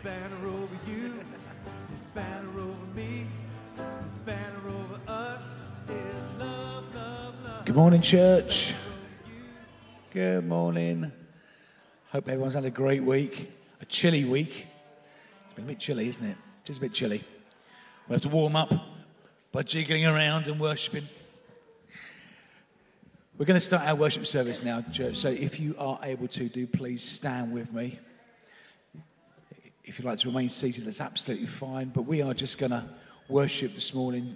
banner over you, His banner over me, His banner over us is love, love, love. Good morning, church. Good morning. Hope everyone's had a great week. A chilly week. It's been a bit chilly, isn't it? Just a bit chilly. We'll have to warm up by jiggling around and worshipping. We're going to start our worship service now, church. So if you are able to, do please stand with me. If you'd like to remain seated, that's absolutely fine. But we are just going to worship this morning.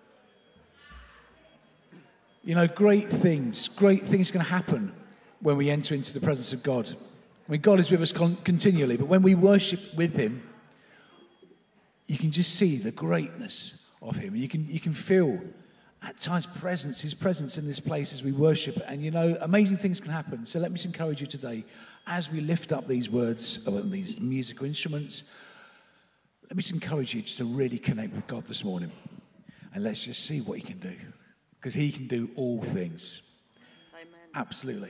You know, great things going to happen when we enter into the presence of God. I mean, God is with us continually, but when we worship with Him, you can just see the greatness of Him. You can feel at times His presence in this place as we worship. And you know, amazing things can happen. So let me just encourage you today, as we lift up these words, or these musical instruments, let me just encourage you just to really connect with God this morning. And let's just see what He can do. Because He can do all things. Amen. Absolutely.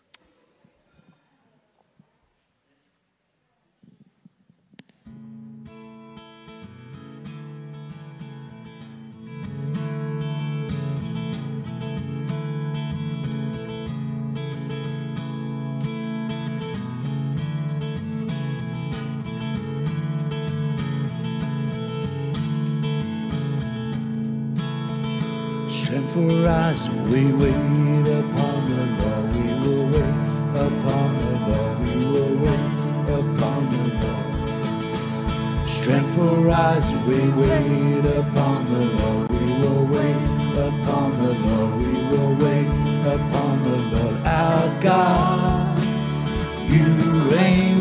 Strength for us, we wait upon the Lord. We will wait upon the Lord. We will wait upon the Lord. Strength for us, we wait upon the Lord. We will wait upon the Lord. We will wait upon the Lord. Our God, You reign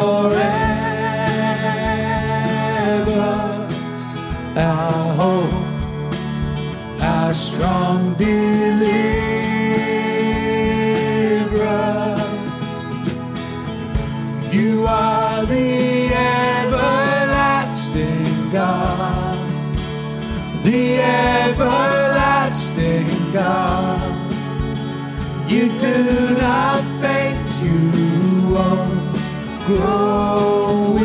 forever. Our hope, our strong deliverer. You are the everlasting God, the everlasting God. You do not faint, you won't grow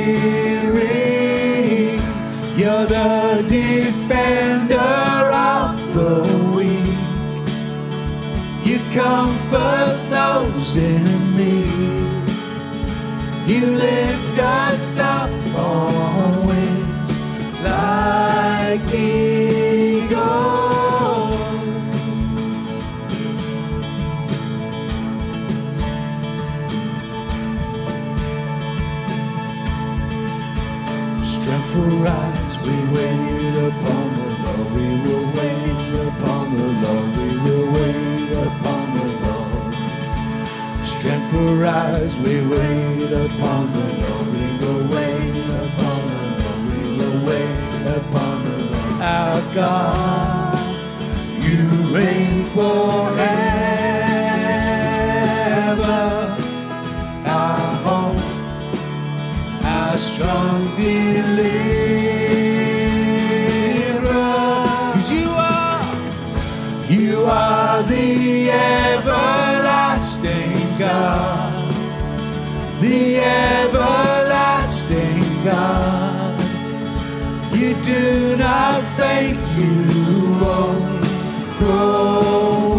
weary. You're the defender of the weak. You comfort those in need. You lift us up on wings like eagles. Strength for us, we wait upon the Lord. We will wait upon the Lord. We will wait upon the Lord. Strength for us, we wait upon the Lord. We will wait upon the Lord. We will wait upon the Lord. Our God, You reign forever. Our hope, our strong deliverer. 'Cause You are the everlasting God, the everlasting God. You do not faint, You won't grow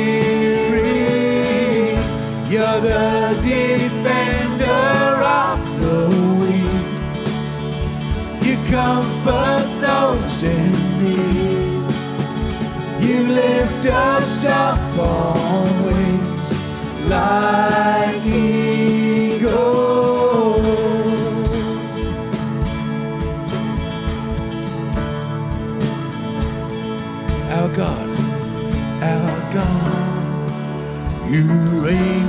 weary. You're the defender of the weak. You comfort those in need. You lift us up on wings like eagles. Our God, You reign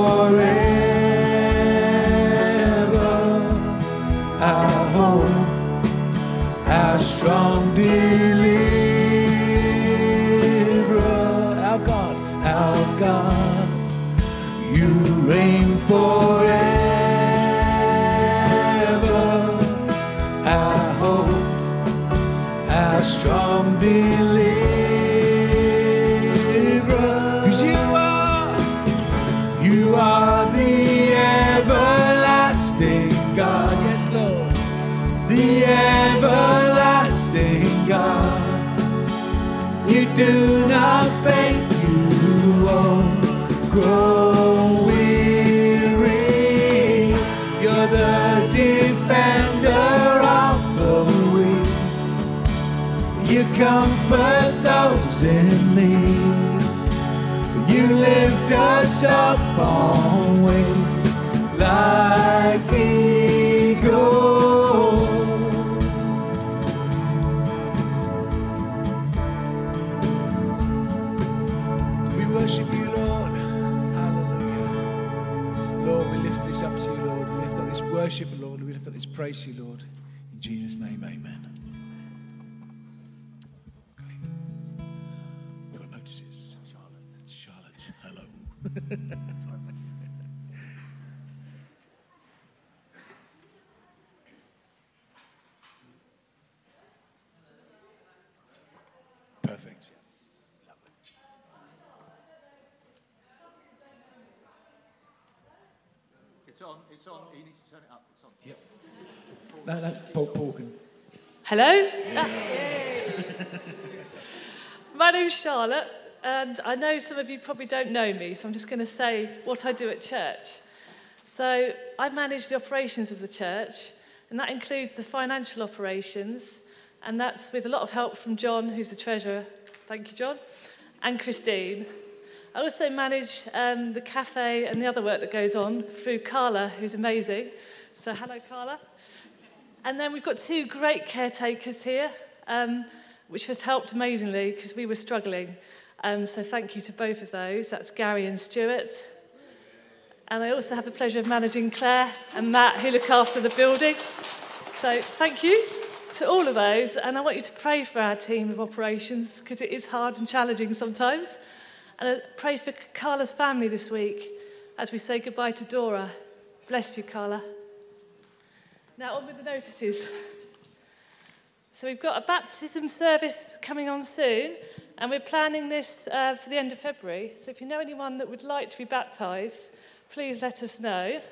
forever. Our hope, our strong deliverer. Our God, You reign forever. Our hope, our strong deliverer. 'Cause You are the everlasting God. Yes, Lord. the everlasting God. You do not faint, you won't grow weary. You're the defender of the weak. You comfort those in need. You lift us up on wings like eagles. We worship you, Lord. Hallelujah. Lord, we lift this up to you, Lord. We lift up this worship, Lord. We lift up this praise to you, Lord. In Jesus' name, amen. We've got notices. Charlotte, hello. Perfect. It's on. He needs to turn it up. It's on. Yep. No, Paul can. Hello? My name's Charlotte, and I know some of you probably don't know me, so I'm just going to say what I do at church. So I manage the operations of the church, and that includes the financial operations, and that's with a lot of help from John, who's the treasurer. Thank you, John. And Christine. I also manage the cafe and the other work that goes on through Carla, who's amazing. So hello, Carla. And then we've got two great caretakers here, which have helped amazingly because we were struggling. So thank you to both of those. That's Gary and Stuart. And I also have the pleasure of managing Claire and Matt, who look after the building. So thank you to all of those. And I want you to pray for our team of operations because it is hard and challenging sometimes. And pray for Carla's family this week as we say goodbye to Dora. Bless you, Carla. Now on with the notices. So we've got a baptism service coming on soon, and we're planning this for the end of February. So if you know anyone that would like to be baptised, please let us know.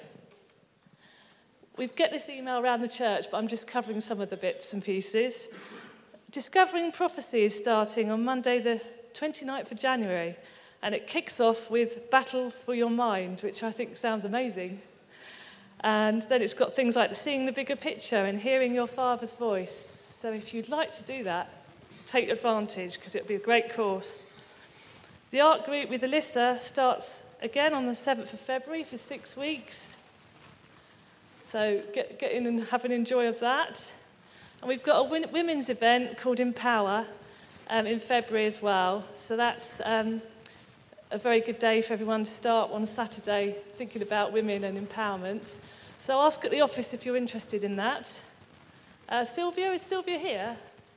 We get this email around the church, but I'm just covering some of the bits and pieces. Discovering Prophecy is starting on Monday the 29th of January, and it kicks off with Battle for Your Mind, which I think sounds amazing. And then it's got things like seeing the bigger picture and hearing your Father's voice. So if you'd like to do that, take advantage, because it'll be a great course. The art group with Alyssa starts again on the 7th of February for 6 weeks. So get in and have an enjoy of that. And we've got a women's event called Empower in February as well. So that's a very good day for everyone to start on a Saturday thinking about women and empowerment. So ask at the office if you're interested in that. Sylvia, is Sylvia here?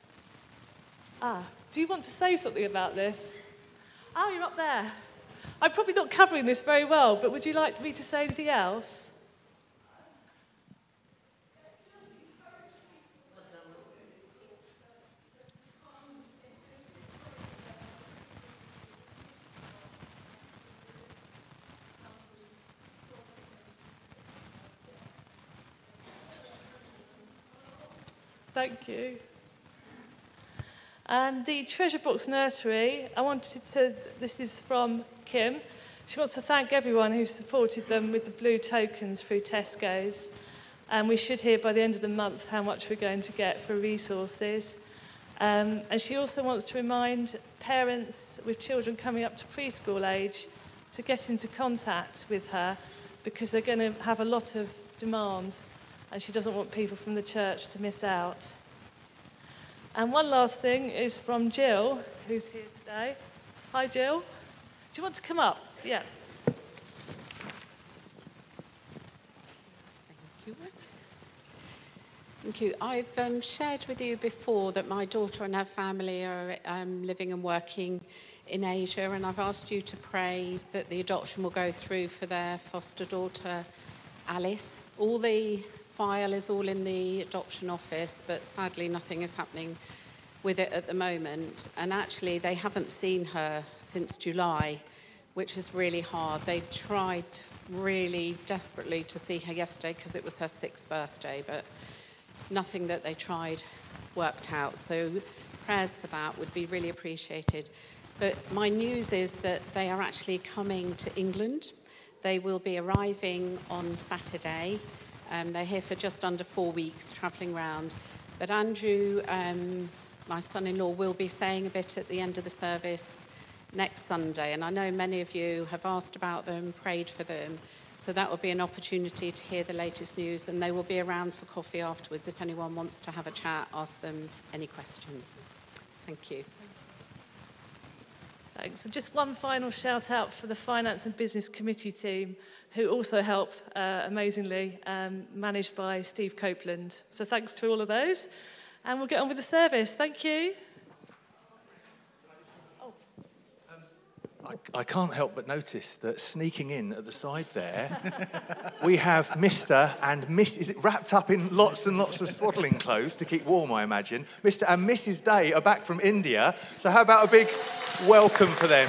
Do you want to say something about this? Oh, you're up there. I'm probably not covering this very well, but would you like me to say anything else? Thank you. And the Treasure Box Nursery, this is from Kim. She wants to thank everyone who supported them with the blue tokens through Tesco's. And we should hear by the end of the month how much we're going to get for resources. And she also wants to remind parents with children coming up to preschool age to get into contact with her because they're going to have a lot of demand and she doesn't want people from the church to miss out. And one last thing is from Jill, who's here today. Hi, Jill. Do you want to come up? Yeah. Thank you. I've shared with you before that my daughter and her family are living and working in Asia, and I've asked you to pray that the adoption will go through for their foster daughter, Alice. All the file is all in the adoption office, but sadly nothing is happening with it at the moment. And actually, they haven't seen her since July, which is really hard. They tried really desperately to see her yesterday because it was her 6th birthday, but nothing that they tried worked out. So prayers for that would be really appreciated. But my news is that they are actually coming to England. They will be arriving on Saturday. They're here for just under 4 weeks, travelling around. But Andrew, my son-in-law, will be saying a bit at the end of the service next Sunday. And I know many of you have asked about them, prayed for them. So that will be an opportunity to hear the latest news. And they will be around for coffee afterwards if anyone wants to have a chat, ask them any questions. Thank you. Thanks. And just one final shout out for the Finance and Business Committee team, who also help amazingly, managed by Steve Copeland. So thanks to all of those. And we'll get on with the service. Thank you. I can't help but notice that sneaking in at the side there, we have Mr. and Miss, is it wrapped up in lots and lots of swaddling clothes to keep warm, I imagine. Mr. and Mrs. Day are back from India. So how about a big welcome for them?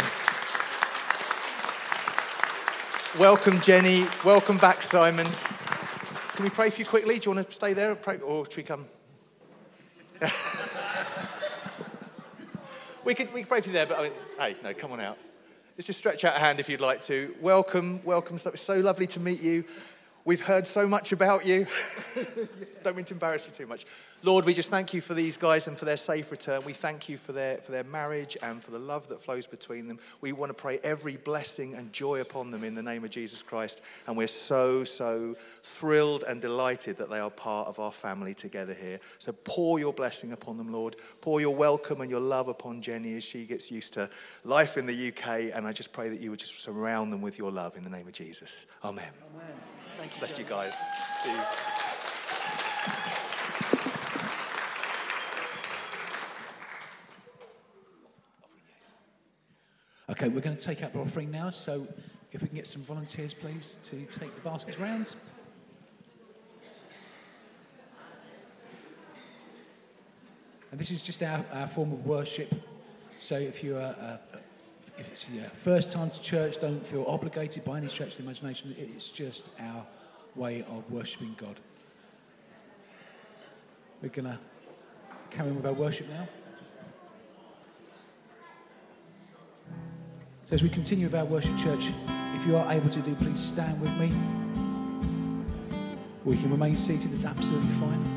Welcome, Jenny. Welcome back, Simon. Can we pray for you quickly? Do you want to stay there or should we come? We could pray for you there, but I mean, hey, no, come on out. Let's just stretch out a hand if you'd like to. Welcome. It's so lovely to meet you. We've heard so much about you. Don't mean to embarrass you too much. Lord, we just thank you for these guys and for their safe return. We thank you for their marriage and for the love that flows between them. We want to pray every blessing and joy upon them in the name of Jesus Christ. And we're so, so thrilled and delighted that they are part of our family together here. So pour your blessing upon them, Lord. Pour your welcome and your love upon Jenny as she gets used to life in the UK. And I just pray that you would just surround them with your love in the name of Jesus. Amen. Amen. Thank you. Bless you guys. Okay, we're going to take up the offering now, so if we can get some volunteers, please, to take the baskets round. And this is just our form of worship, so if it's your first time to church, don't feel obligated by any stretch of the imagination. It's just our way of worshipping God. We're going to carry on with our worship now. So as we continue with our worship, church, if you are able to do, please stand with me. Or you can remain seated, it's absolutely fine.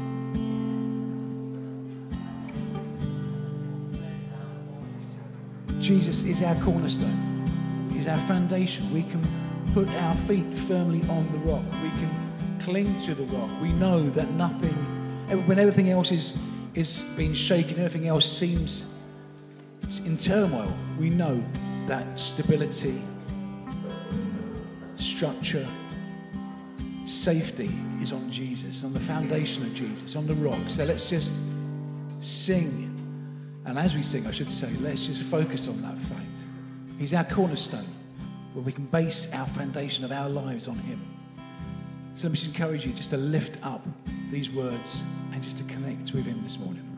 Jesus is our cornerstone. He's our foundation. We can put our feet firmly on the rock. We can cling to the rock. We know that when everything else is being shaken, everything else seems in turmoil, we know that stability, structure, safety is on Jesus, on the foundation of Jesus, on the rock. So let's just sing. And as we sing, I should say, let's just focus on that fact. He's our cornerstone, where we can base our foundation of our lives on him. So let me just encourage you just to lift up these words and just to connect with him this morning.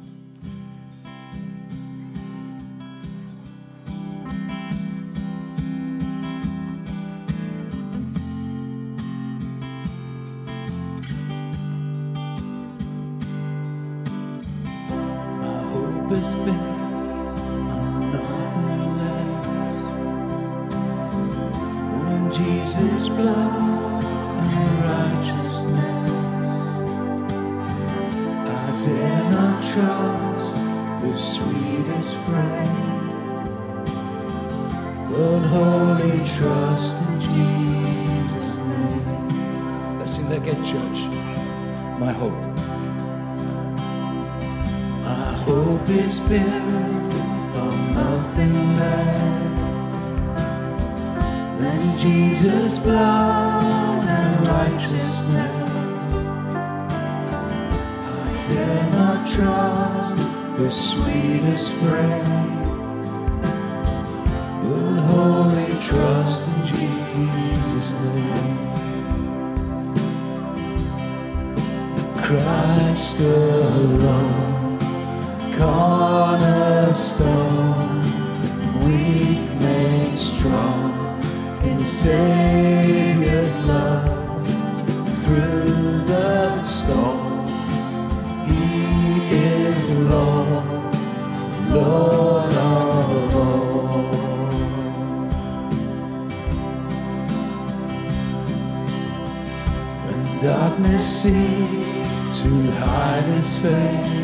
darkness seems to hide His face,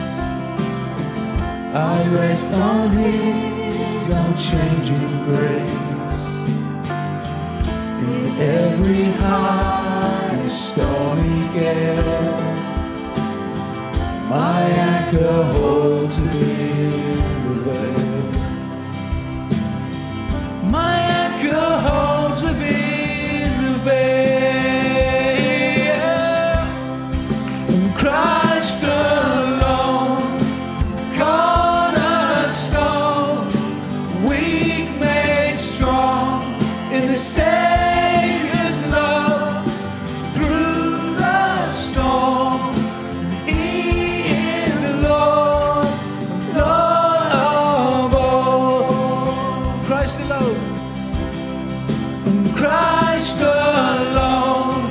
I rest on His unchanging grace. In every high and stormy gale, my anchor holds within the veil. My anchor holds within the veil. And Christ alone, cornerstone, weak made strong in the Savior's love through the storm. He is the Lord, Lord of all. Christ alone. Christ alone,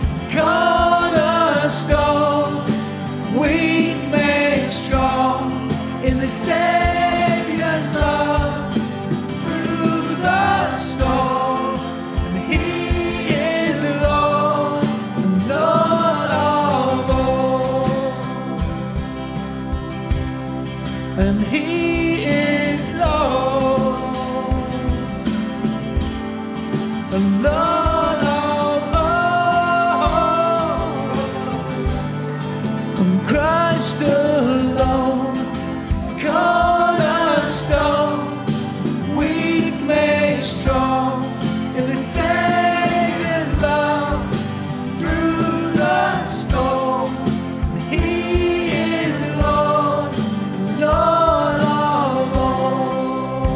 cornerstone, weak made strong in the Savior's love through the storm. And He is the Lord, Lord of all. And He is Lord, the Lord of all. And Christ alone, cornerstone, weak made strong in the Savior's love through the storm. He is Lord, Lord of all.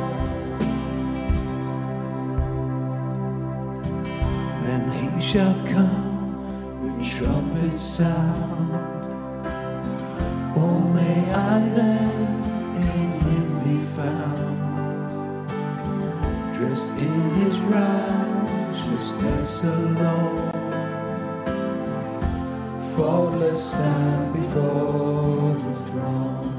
Then He shall come with trumpet sound. Oh, may I then in Him be found, dressed in His righteousness alone, faultless stand before the throne.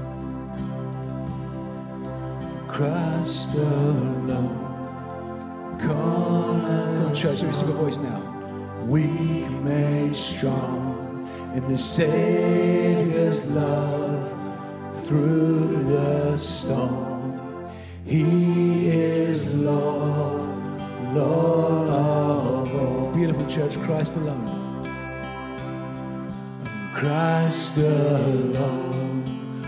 Christ alone, cornerstone. Church, let me sing a voice now. Weak made strong in the Savior's love through the storm. He is Lord, Lord of all. Beautiful church, Christ alone. Christ alone,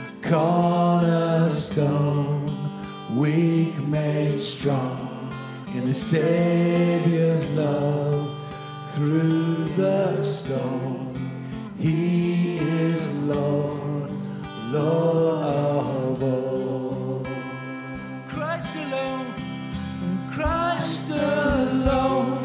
cornerstone, weak made strong in the Savior's love through the storm. He is Lord, Lord of all. Christ alone, Christ alone,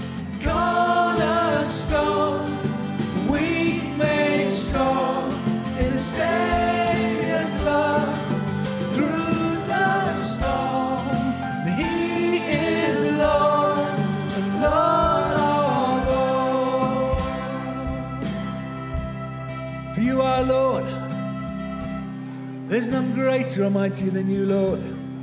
cornerstone, weak made strong in the Savior's love through the storm. He is Lord, Lord of all. For you are Lord. There's none greater or mightier than you, Lord.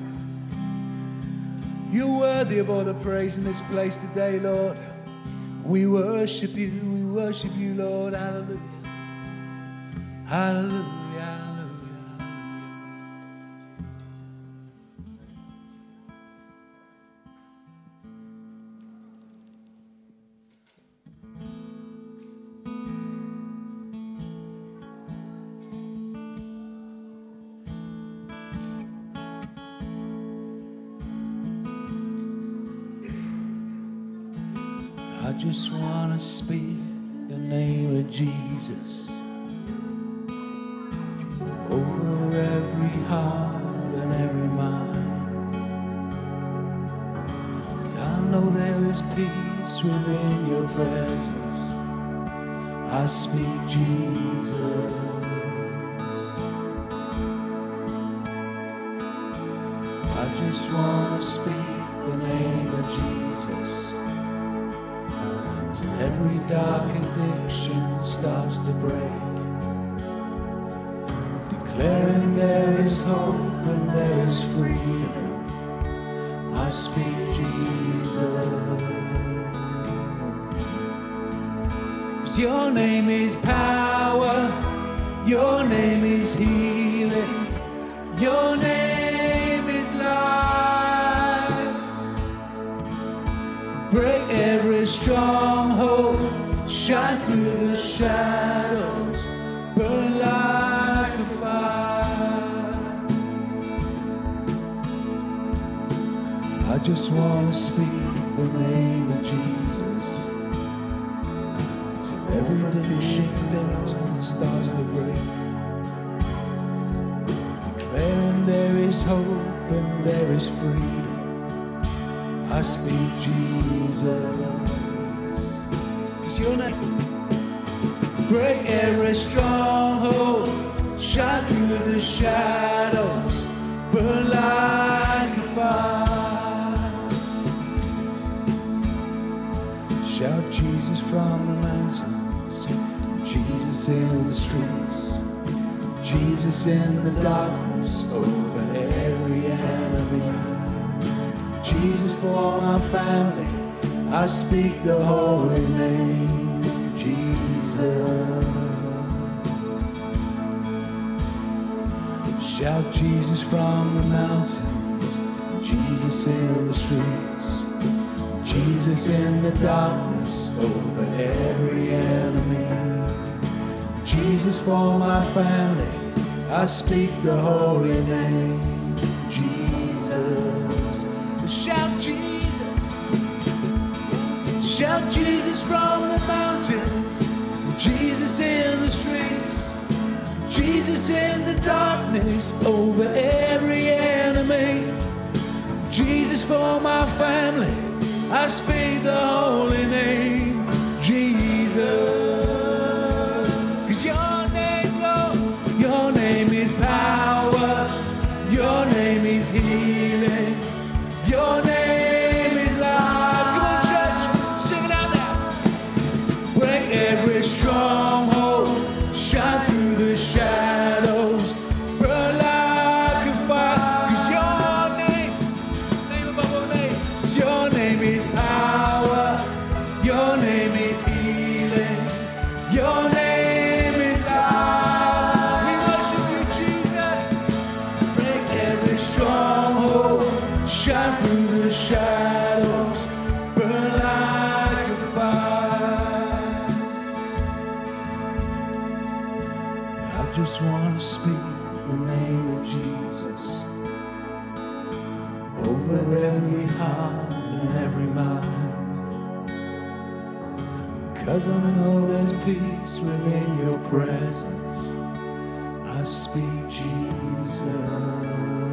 You're worthy of all the praise in this place today, Lord. We worship you, Lord. Hallelujah. Hallelujah. I just want to speak the name of Jesus over every heart and every mind. I know there is peace within your presence. I speak Jesus. I just want to speak the name of Jesus. Every dark addiction starts to break, declaring there is hope and there is freedom. I speak Jesus. 'Cause your name is power, your name is healing, your name is life. Break every stronghold, shine through the shadows, burn like a fire. I just want to speak the name of Jesus till every day shifts and starts to break. Declaring there is hope and there is freedom. I speak Jesus. 'Cause your name break every stronghold, shine through the shadows, burn like a fire. Shout Jesus from the mountains, Jesus in the streets, Jesus in the darkness over every enemy. Jesus for my family, I speak the holy name of Jesus. Shout Jesus from the mountains, Jesus in the streets, Jesus in the darkness over every enemy. Jesus for my family, I speak the holy name of Jesus. Shout Jesus, shout Jesus from the mountains, Jesus in the streets, Jesus in the darkness over every enemy. Jesus for my family, I speak the holy name, Jesus. 'Cause your name, Lord, your name is power, your name is healing, your name is life. Come on, church, sing it out now. Break every stronghold, shine through the shadows, burn like a fire. 'Cause your name, name above all names, 'cause your name is power, your name is healing, your name is life. We worship you, Jesus. Break every stronghold, shine through the shadows, burn like a fire. I just want to speak the name of Jesus over every heart and every mind. 'Cause I know there's peace within your presence. I speak Jesus.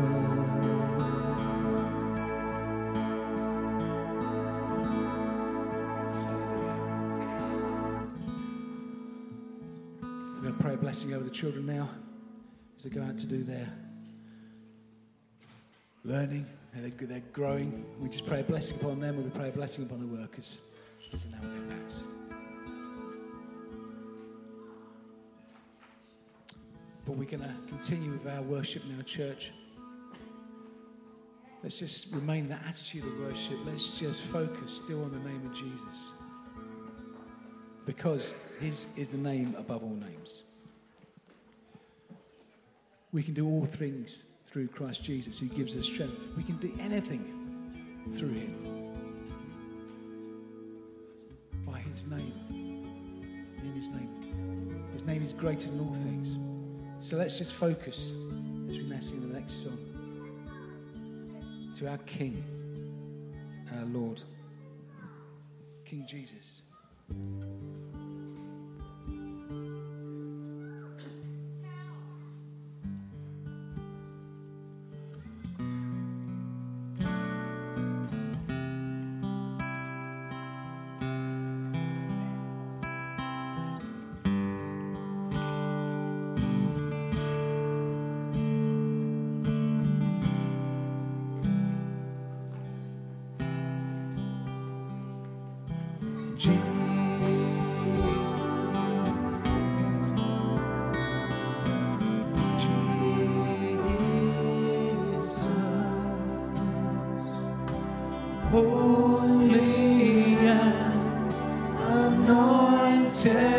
We're going to pray a blessing over the children now as they go out to do their learning. They're growing. We just pray a blessing upon them, and we pray a blessing upon the workers. So now we'll go out. But we're going to continue with our worship now, church. Let's just remain in that attitude of worship. Let's just focus still on the name of Jesus. Because his is the name above all names. We can do all things through Christ Jesus who gives us strength. We can do anything through him. By his name. In his name. His name is greater than all things. So let's just focus as we now sing the next song to our King, our Lord, King Jesus. Holy and anointed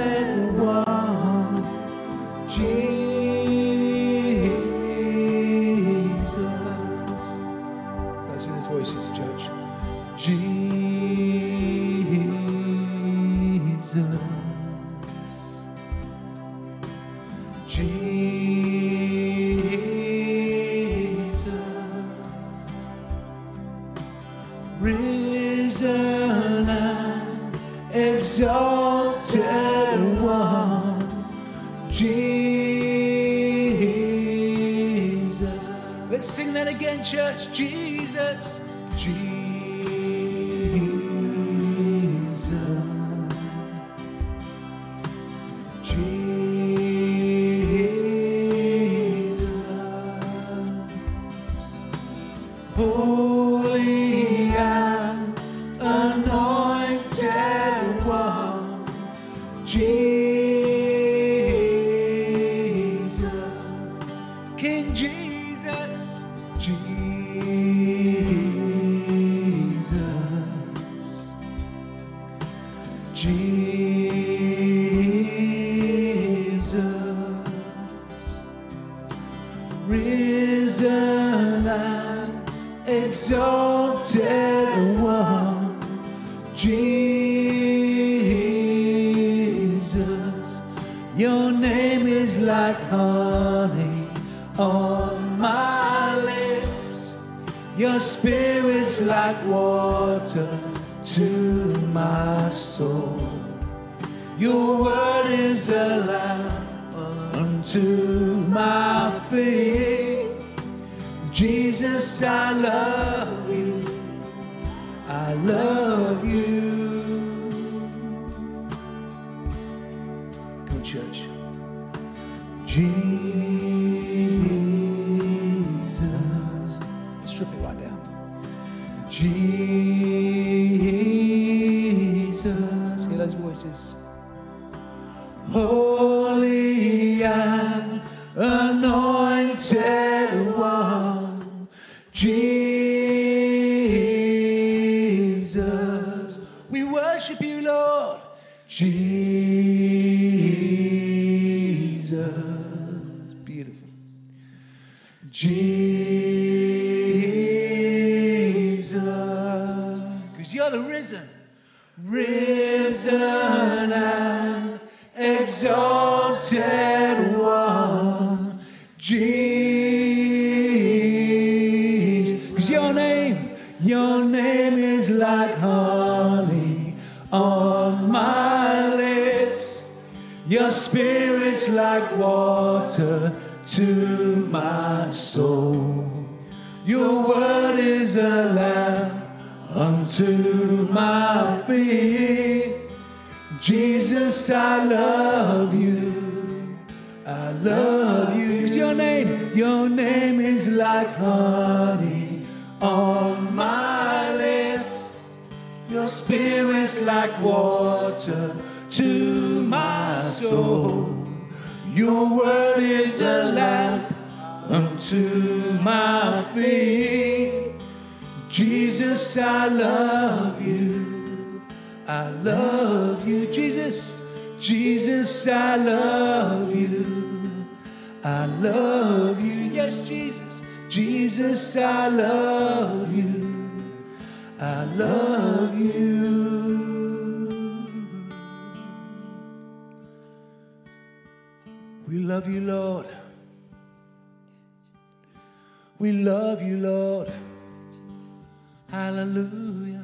exalted one, Jesus. Let's sing that again, church. Jesus, Jesus. Holy and anointed one, Jesus, King Jesus, Jesus, Jesus, risen and exalted one, Jesus, your name is like honey on my lips, your spirit's like water to my soul, your word is a lamp unto my feet. Jesus, I love you, I love you. Come on, church. Jesus. Strip it right down. Jesus. Hear those voices. Holy and anointed one, Jesus, we worship you, Lord. Jesus, beautiful. Jesus, because you're the risen and exalted one, Jesus. Because your name is like honey on my lips. Your spirit's like water to my soul. Your word is a lamp unto my feet. Jesus, I love you, I love you. 'Cause your name is like honey on my lips. Your spirit's like water to my soul. Your word is a lamp unto my feet. Jesus, I love you, I love you. Jesus, Jesus, I love you, I love you. Yes, Jesus, Jesus, I love you, I love you. We love you, Lord. We love you, Lord. Hallelujah.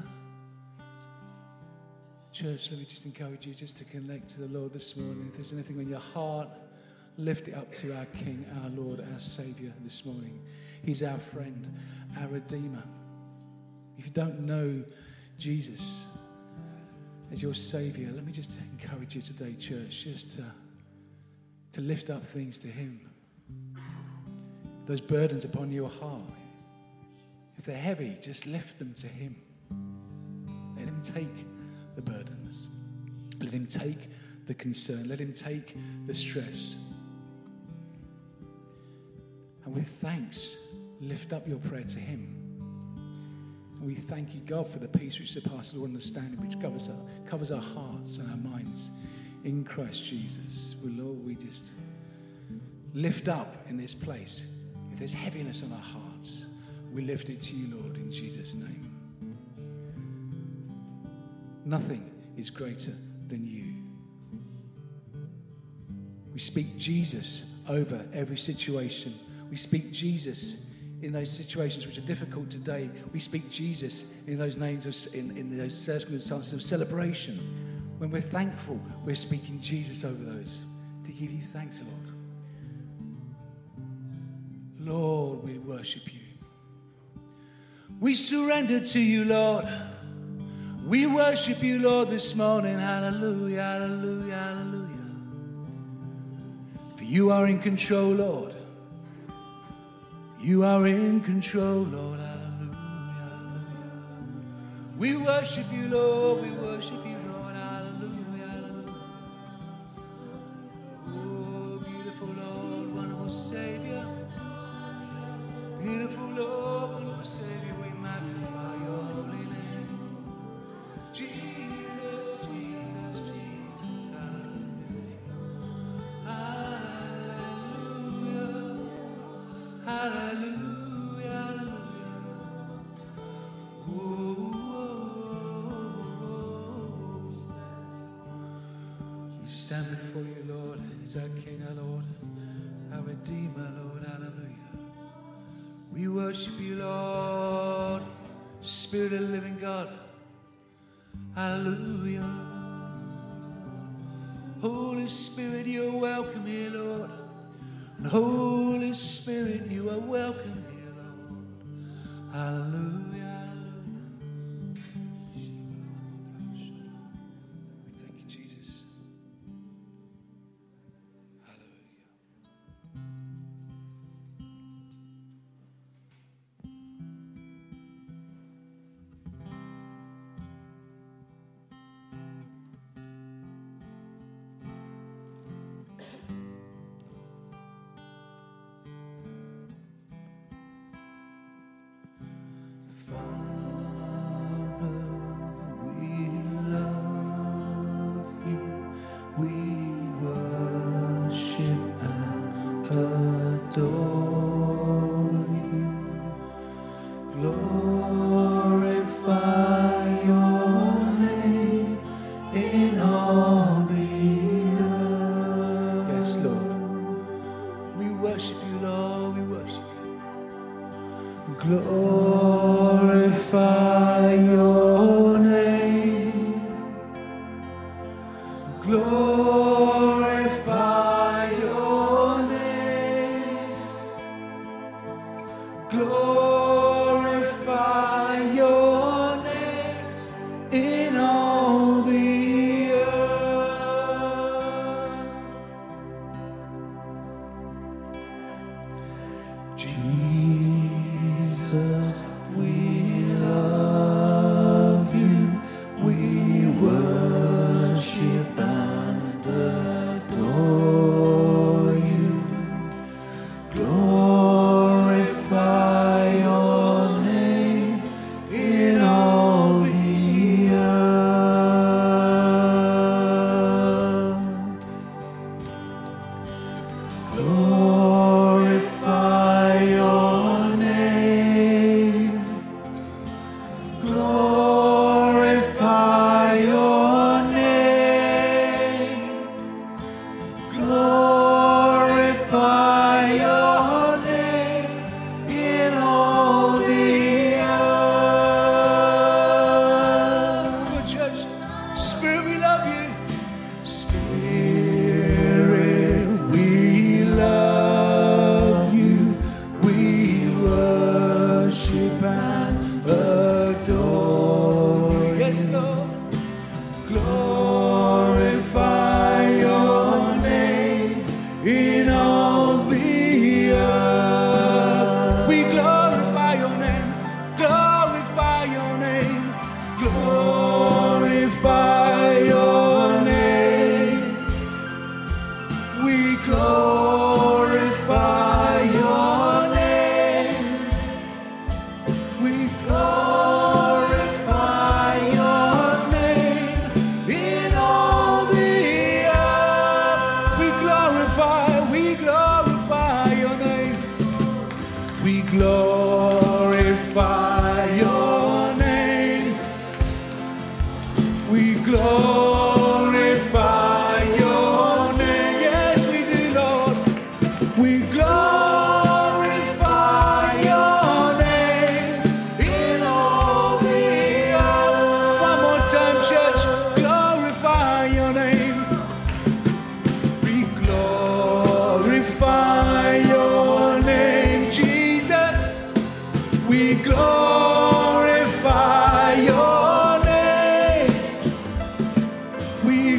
Church, let me just encourage you just to connect to the Lord this morning. If there's anything on your heart, lift it up to our King, our Lord, our Saviour this morning. He's our friend, our Redeemer. If you don't know Jesus as your Saviour, let me just encourage you today, church, just to lift up things to Him. Those burdens upon your heart, if they're heavy, just lift them to Him. Let Him take the burdens. Let Him take the concern. Let Him take the stress. And with thanks, lift up your prayer to Him. And we thank you, God, for the peace which surpasses all understanding, which covers our hearts and our minds in Christ Jesus. Well, Lord, we just lift up in this place. If there's heaviness on our hearts, we lift it to you, Lord, in Jesus' name. Nothing is greater than you. We speak Jesus over every situation. We speak Jesus in those situations which are difficult today. We speak Jesus in those names in those circumstances of celebration. When we're thankful, we're speaking Jesus over those. To give you thanks, Lord. Lord, we worship you. We surrender to you, Lord. We worship you, Lord, this morning. Hallelujah, hallelujah, hallelujah. For you are in control, Lord. You are in control, Lord. Hallelujah, hallelujah. We worship you, Lord. We worship you, Lord. Hallelujah, hallelujah. Oh, beautiful Lord, wonderful Savior. Beautiful Lord, wonderful Savior, we magnify your holy name. Jesus, Jesus, Jesus, hallelujah. Hallelujah, hallelujah, hallelujah. Oh, we stand before you, Lord, as our King, our Lord, our Redeemer, Lord, hallelujah. We worship you, Lord, Spirit of the living God. Hallelujah. Holy Spirit, you are welcome here, Lord. And Holy Spirit, you are welcome here, Lord. Hallelujah, hallelujah. We thank you, Jesus. Hallelujah. Glorify your name. Glorify your name. Glorify your name in all the earth. Jesus, we love you. We worship and adore you. Glorify your name in all the earth. Glorify your name. Glorify your name. Glorify your name in all the earth. Good church. Spirit, we love you. Spirit, we love you. We worship and adore you. Yes, Lord. Glorify your name in all the earth. We glorify your name. Glorify your name. Glorify your name. we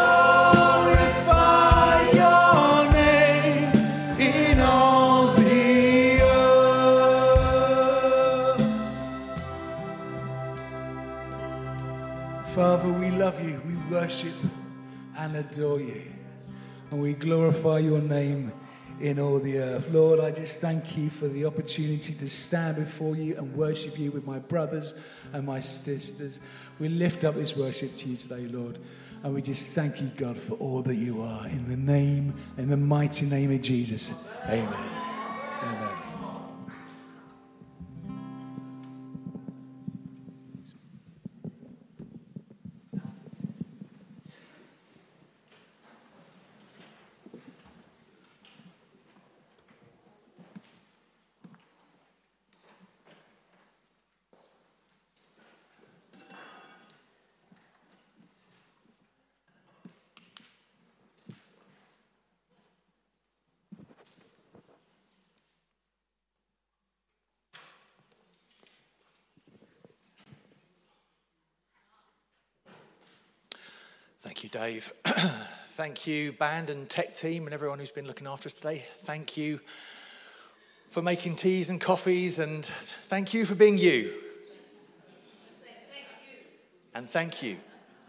glorify your name in all the earth. Father, we love you, we worship and adore you, and we glorify your name in all the earth. Lord, I just thank you for the opportunity to stand before you and worship you with my brothers and my sisters. We lift up this worship to you today, Lord, and we just thank you, God, for all that you are. In the mighty name of Jesus. Amen. Amen. Thank you, Dave. Thank you, band and tech team and everyone who's been looking after us today. Thank you for making teas and coffees, and thank you for being you. And thank you.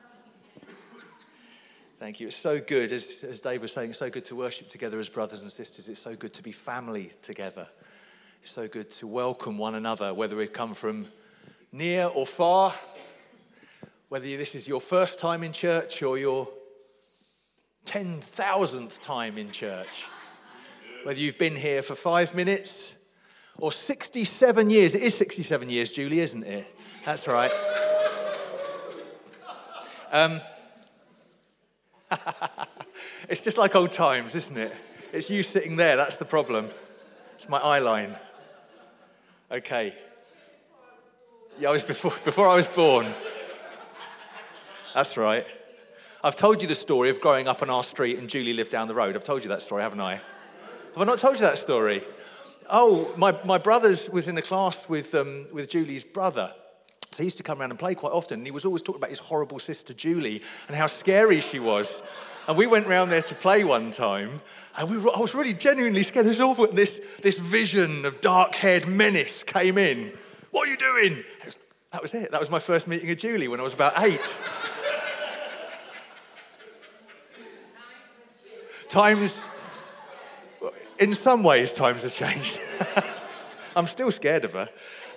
Thank you. It's so good, as Dave was saying, it's so good to worship together as brothers and sisters. It's so good to be family together. It's so good to welcome one another, whether we've come from near or far. Whether this is your first time in church or your 10,000th time in church. Whether you've been here for 5 minutes or 67 years. It is 67 years, Julie, isn't it? That's right. It's just like old times, isn't it? It's you sitting there, that's the problem. It's my eye line. Okay. Yeah, I was before I was born. That's right. I've told you the story of growing up on our street and Julie lived down the road. I've told you that story, haven't I? Have I not told you that story? Oh, my brother's was in a class with Julie's brother. So he used to come around and play quite often. And he was always talking about his horrible sister Julie and how scary she was. And we went round there to play one time. And I was really genuinely scared. It was awful. And this vision of dark-haired menace came in. What are you doing? That was it. That was my first meeting of Julie when I was about 8. In some ways, times have changed. I'm still scared of her.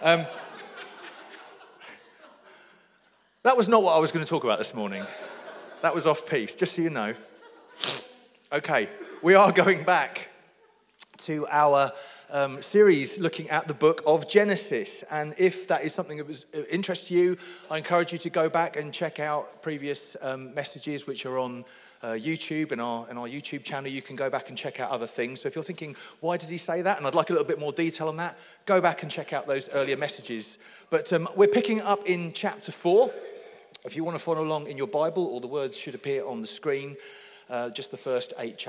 That was not what I was going to talk about this morning. That was off-piece, just so you know. Okay, we are going back to our series looking at the book of Genesis. And if that is something that was of interest to you, I encourage you to go back and check out previous messages which are on YouTube and our YouTube channel. You can go back and check out other things. So if you're thinking, why does he say that? And I'd like a little bit more detail on that, go back and check out those earlier messages. But we're picking up in chapter 4. If you want to follow along in your Bible, all the words should appear on the screen. Just the first 8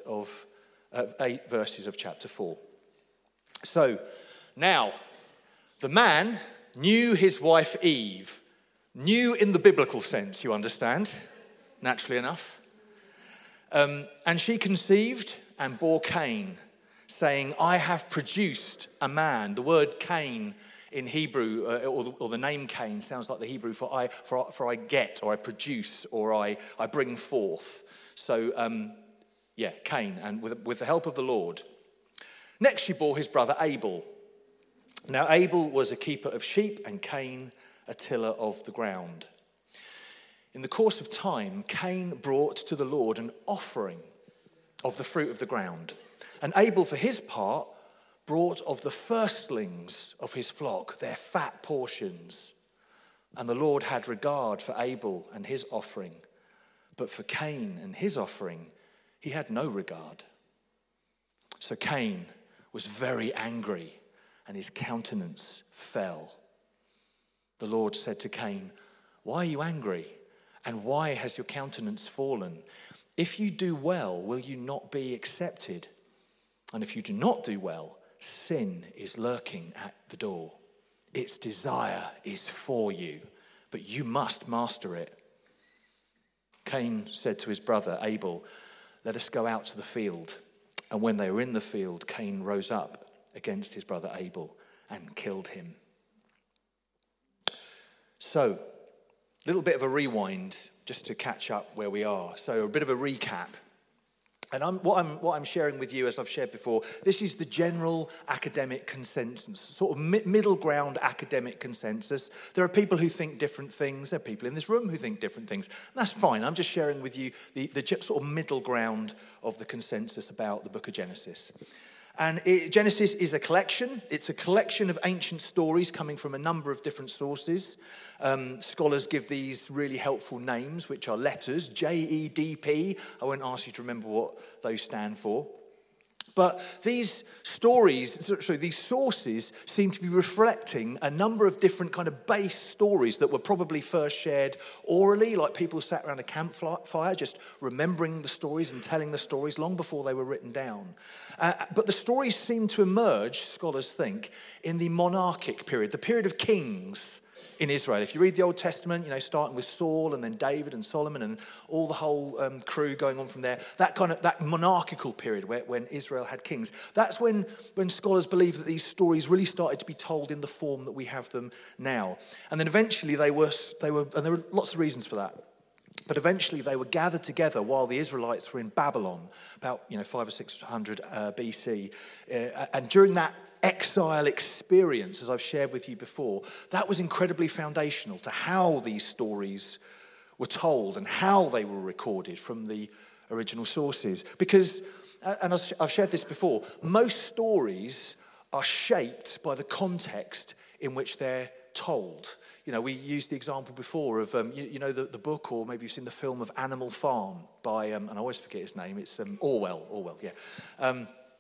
verses of chapter 4. So, now, the man knew his wife Eve. Knew in the biblical sense, you understand, naturally enough. And she conceived and bore Cain, saying, I have produced a man. The word Cain in Hebrew, or the name Cain, sounds like the Hebrew for I get, or I produce, or I bring forth. So, Cain, and with the help of the Lord. Next she bore his brother Abel. Now Abel was a keeper of sheep, and Cain a tiller of the ground. In the course of time, Cain brought to the Lord an offering of the fruit of the ground. And Abel, for his part, brought of the firstlings of his flock, their fat portions. And the Lord had regard for Abel and his offering. But for Cain and his offering, he had no regard. So Cain was very angry, and his countenance fell. The Lord said to Cain, why are you angry? And why has your countenance fallen? If you do well, will you not be accepted? And if you do not do well, sin is lurking at the door. Its desire is for you, but you must master it. Cain said to his brother Abel, "Let us go out to the field." And when they were in the field, Cain rose up against his brother Abel and killed him. So, a little bit of a rewind just to catch up where we are. So, a bit of a recap. And what I'm sharing with you, as I've shared before, this is the general academic consensus, sort of middle ground academic consensus. There are people who think different things. There are people in this room who think different things. And that's fine. I'm just sharing with you the sort of middle ground of the consensus about the book of Genesis. And Genesis is a collection. It's a collection of ancient stories coming from a number of different sources. Scholars give these really helpful names, which are letters, JEDP. I won't ask you to remember what those stand for. But these these sources seem to be reflecting a number of different kind of base stories that were probably first shared orally, like people sat around a campfire just remembering the stories and telling the stories long before they were written down. But the stories seem to emerge, scholars think, in the monarchic period, the period of kings in Israel. If you read the Old Testament, starting with Saul and then David and Solomon and all the whole crew going on from there, that monarchical period when Israel had kings, that's when scholars believe that these stories really started to be told in the form that we have them now. And then eventually they were, and there were lots of reasons for that. But eventually they were gathered together while the Israelites were in Babylon, about 500 or 600 BC. And during that exile experience, as I've shared with you before, that was incredibly foundational to how these stories were told and how they were recorded from the original sources. Because, and I've shared this before, most stories are shaped by the context in which they're told. We used the example before of, the book, or maybe you've seen the film of Animal Farm by, and I always forget his name, it's Orwell, yeah.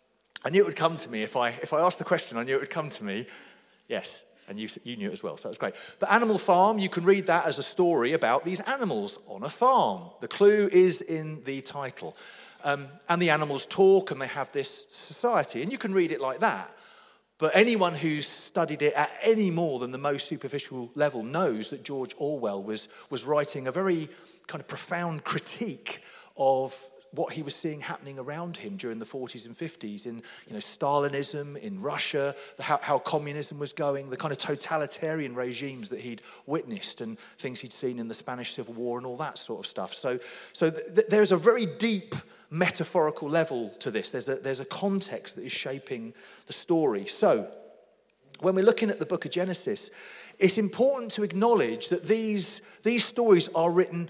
I knew it would come to me. If I asked the question, I knew it would come to me. Yes, and you knew it as well, so that was great. But Animal Farm, you can read that as a story about these animals on a farm. The clue is in the title. And the animals talk and they have this society. And you can read it like that. But anyone who's studied it at any more than the most superficial level knows that George Orwell was writing a very kind of profound critique of what he was seeing happening around him during the 40s and 50s in Stalinism, in Russia, how communism was going, the kind of totalitarian regimes that he'd witnessed and things he'd seen in the Spanish Civil War and all that sort of stuff. So there's a very deep metaphorical level to this. There's a context that is shaping the story. So when we're looking at the book of Genesis, it's important to acknowledge that these stories are written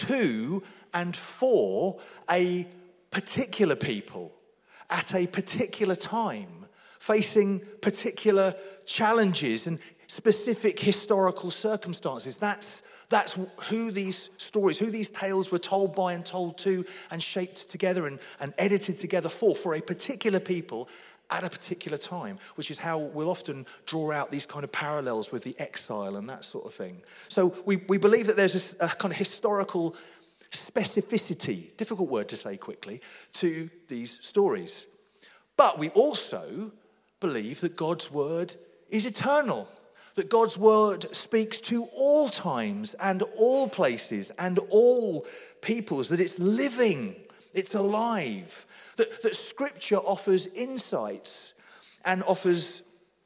to and for a particular people at a particular time, facing particular challenges and specific historical circumstances. That's who these stories, who these tales were told by and told to and shaped together and edited together for a particular people at a particular time, which is how we'll often draw out these kind of parallels with the exile and that sort of thing. So we believe that there's a kind of historical specificity, difficult word to say quickly, to these stories. But we also believe that God's word is eternal, that God's word speaks to all times and all places and all peoples, that it's living, it's alive, that Scripture offers insights and offers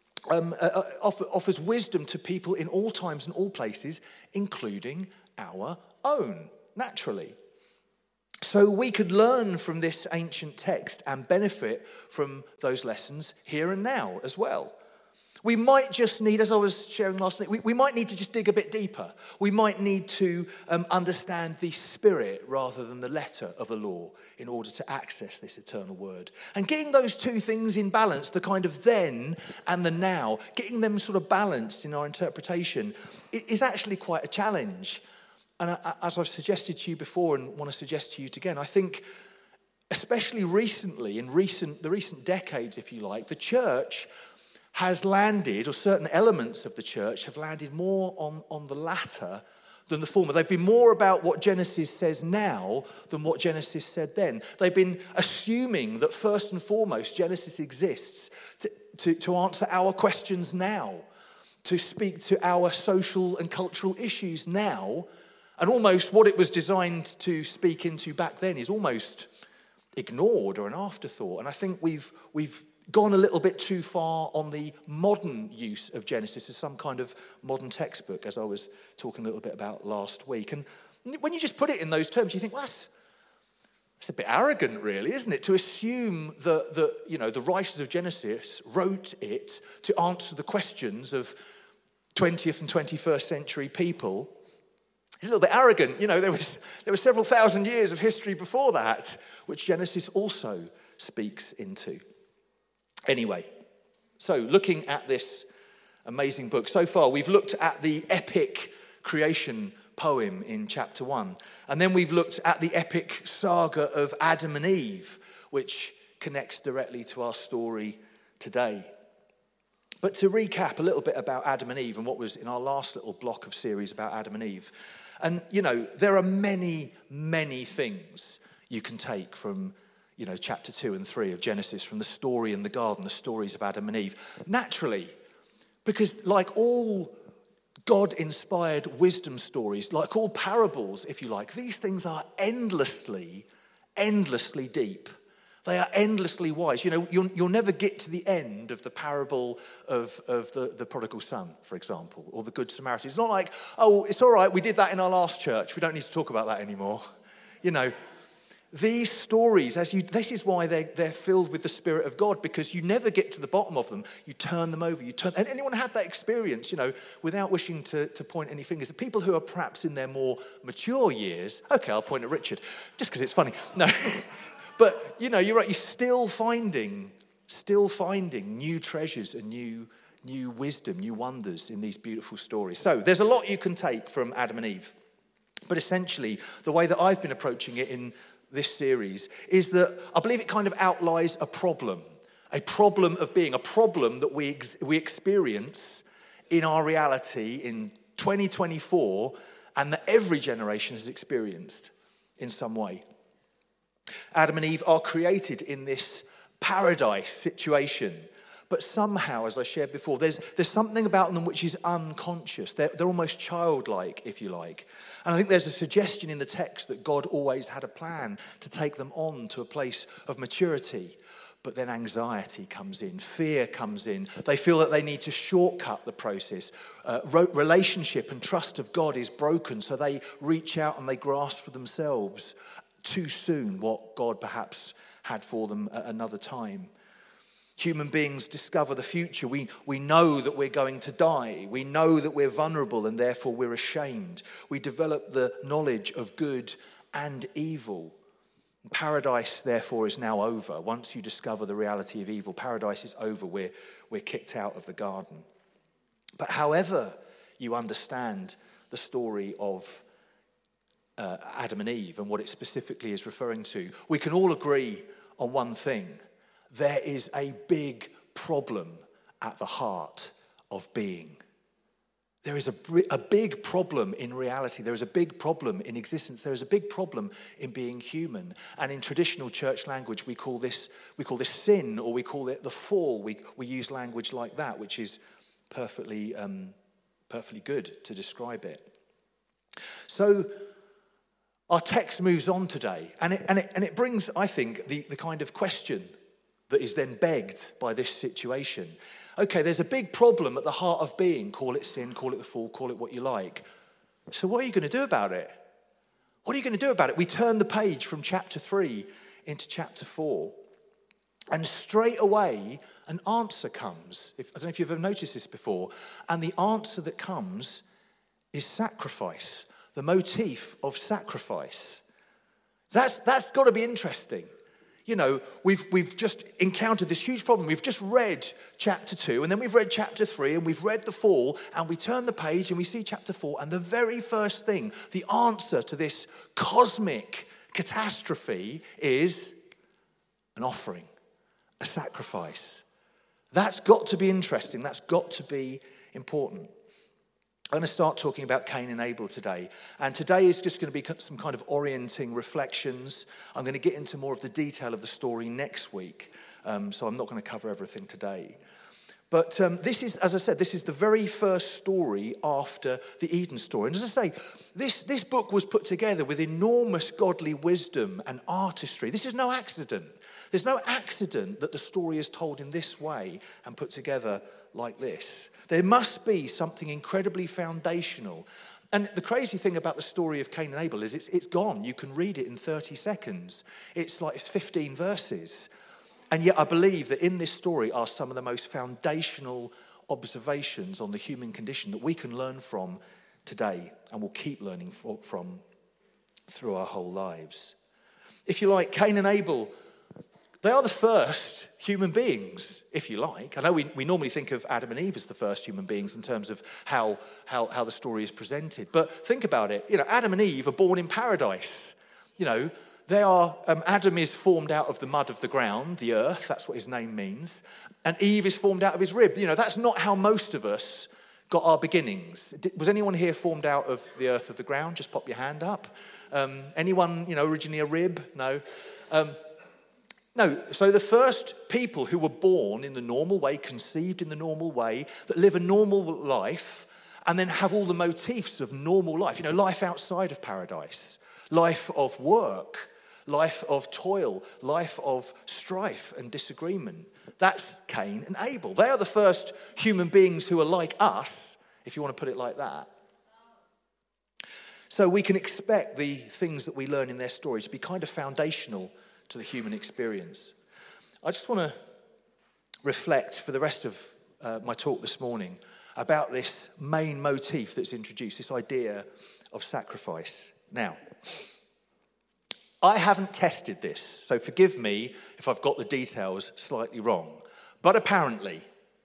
wisdom to people in all times and all places, including our own, naturally. So we could learn from this ancient text and benefit from those lessons here and now as well. We might just need, as I was sharing last night, we might need to just dig a bit deeper. We might need to understand the spirit rather than the letter of the law in order to access this eternal word. And getting those two things in balance, the kind of then and the now, getting them sort of balanced in our interpretation is actually quite a challenge. And as I've suggested to you before and want to suggest to you again, I think especially recently, in the recent decades, if you like, the church has landed, or certain elements of the church have landed more on the latter than the former. They've been more about what Genesis says now than what Genesis said then. They've been assuming that first and foremost Genesis exists to answer our questions now, to speak to our social and cultural issues now, And almost what it was designed to speak into back then is almost ignored or an afterthought. And I think we've gone a little bit too far on the modern use of Genesis as some kind of modern textbook, as I was talking a little bit about last week. And when you just put it in those terms, you think, well, that's a bit arrogant, really, isn't it? To assume that the writers of Genesis wrote it to answer the questions of 20th and 21st century people. It's a little bit arrogant. There were several thousand years of history before that, which Genesis also speaks into. Anyway, so looking at this amazing book, so far we've looked at the epic creation poem in chapter 1, and then we've looked at the epic saga of Adam and Eve, which connects directly to our story today. But to recap a little bit about Adam and Eve and what was in our last little block of series about Adam and Eve, and there are many, many things you can take from chapter 2 and 3 of Genesis, from the story in the garden, the stories of Adam and Eve. Naturally, because like all God-inspired wisdom stories, like all parables, if you like, these things are endlessly, endlessly deep. They are endlessly wise. You'll never get to the end of the parable of the prodigal son, for example, or the Good Samaritan. It's not like, oh, it's all right, we did that in our last church. We don't need to talk about that anymore. These stories, this is why they're filled with the Spirit of God, because you never get to the bottom of them. You turn them over. And anyone had that experience, without wishing to point any fingers. The people who are perhaps in their more mature years, okay, I'll point at Richard, just because it's funny. No, but you're right. You're still finding new treasures and new wisdom, new wonders in these beautiful stories. So there's a lot you can take from Adam and Eve, but essentially the way that I've been approaching it in this series is that I believe it kind of outlines a problem of being, a problem that we experience in our reality in 2024, and that every generation has experienced in some way. Adam and Eve are created in this paradise situation, but somehow, as I shared before, there's something about them which is unconscious. They're almost childlike, if you like. And I think there's a suggestion in the text that God always had a plan to take them on to a place of maturity. But then anxiety comes in, fear comes in. They feel that they need to shortcut the process. Relationship and trust of God is broken, so they reach out and they grasp for themselves too soon what God perhaps had for them at another time. Human beings discover the future. We know that we're going to die. We know that we're vulnerable and therefore we're ashamed. We develop the knowledge of good and evil. Paradise, therefore, is now over. Once you discover the reality of evil, paradise is over. We're kicked out of the garden. But however you understand the story of Adam and Eve and what it specifically is referring to, we can all agree on one thing. There is a big problem at the heart of being. There is a big problem in reality. There is a big problem in existence. There is a big problem in being human. And in traditional church language, we call this sin, or we call it the fall. We use language like that, which is perfectly good to describe it. So our text moves on today, and it brings, I think, the kind of question that is then begged by this situation. Okay, there's a big problem at the heart of being. Call it sin, call it the fall, call it what you like. So what are you going to do about it? What are you going to do about it? We turn the page from chapter 3 into chapter 4. And straight away, an answer comes. I don't know if you've ever noticed this before. And the answer that comes is sacrifice. The motif of sacrifice. That's got to be interesting. We've just encountered this huge problem. We've just read chapter 2, and then we've read chapter 3, and we've read the fall, and we turn the page and we see chapter 4, and the very first thing, the answer to this cosmic catastrophe is an offering, a sacrifice. That's got to be interesting. That's got to be important. I'm going to start talking about Cain and Abel today. And today is just going to be some kind of orienting reflections. I'm going to get into more of the detail of the story next week. So I'm not going to cover everything today. But this is, as I said, this is the very first story after the Eden story. And as I say, this book was put together with enormous godly wisdom and artistry. This is no accident. There's no accident that the story is told in this way and put together like this. There must be something incredibly foundational. And the crazy thing about the story of Cain and Abel is it's gone. You can read it in 30 seconds. It's 15 verses. And yet I believe that in this story are some of the most foundational observations on the human condition that we can learn from today and will keep learning from through our whole lives. If you like, Cain and Abel, they are the first human beings, if you like. I know we normally think of Adam and Eve as the first human beings in terms of how the story is presented. But think about it. Adam and Eve are born in paradise. Adam is formed out of the mud of the ground, the earth, that's what his name means. And Eve is formed out of his rib. That's not how most of us got our beginnings. Was anyone here formed out of the earth of the ground? Just pop your hand up. Anyone, originally a rib? No. No, so the first people who were born in the normal way, conceived in the normal way, that live a normal life, and then have all the motifs of normal life, life outside of paradise, life of work, life of toil, life of strife and disagreement. That's Cain and Abel. They are the first human beings who are like us, if you want to put it like that. So we can expect the things that we learn in their stories to be kind of foundational to the human experience. I just want to reflect for the rest of my talk this morning about this main motif that's introduced, this idea of sacrifice. Now, I haven't tested this, so forgive me if I've got the details slightly wrong. But apparently,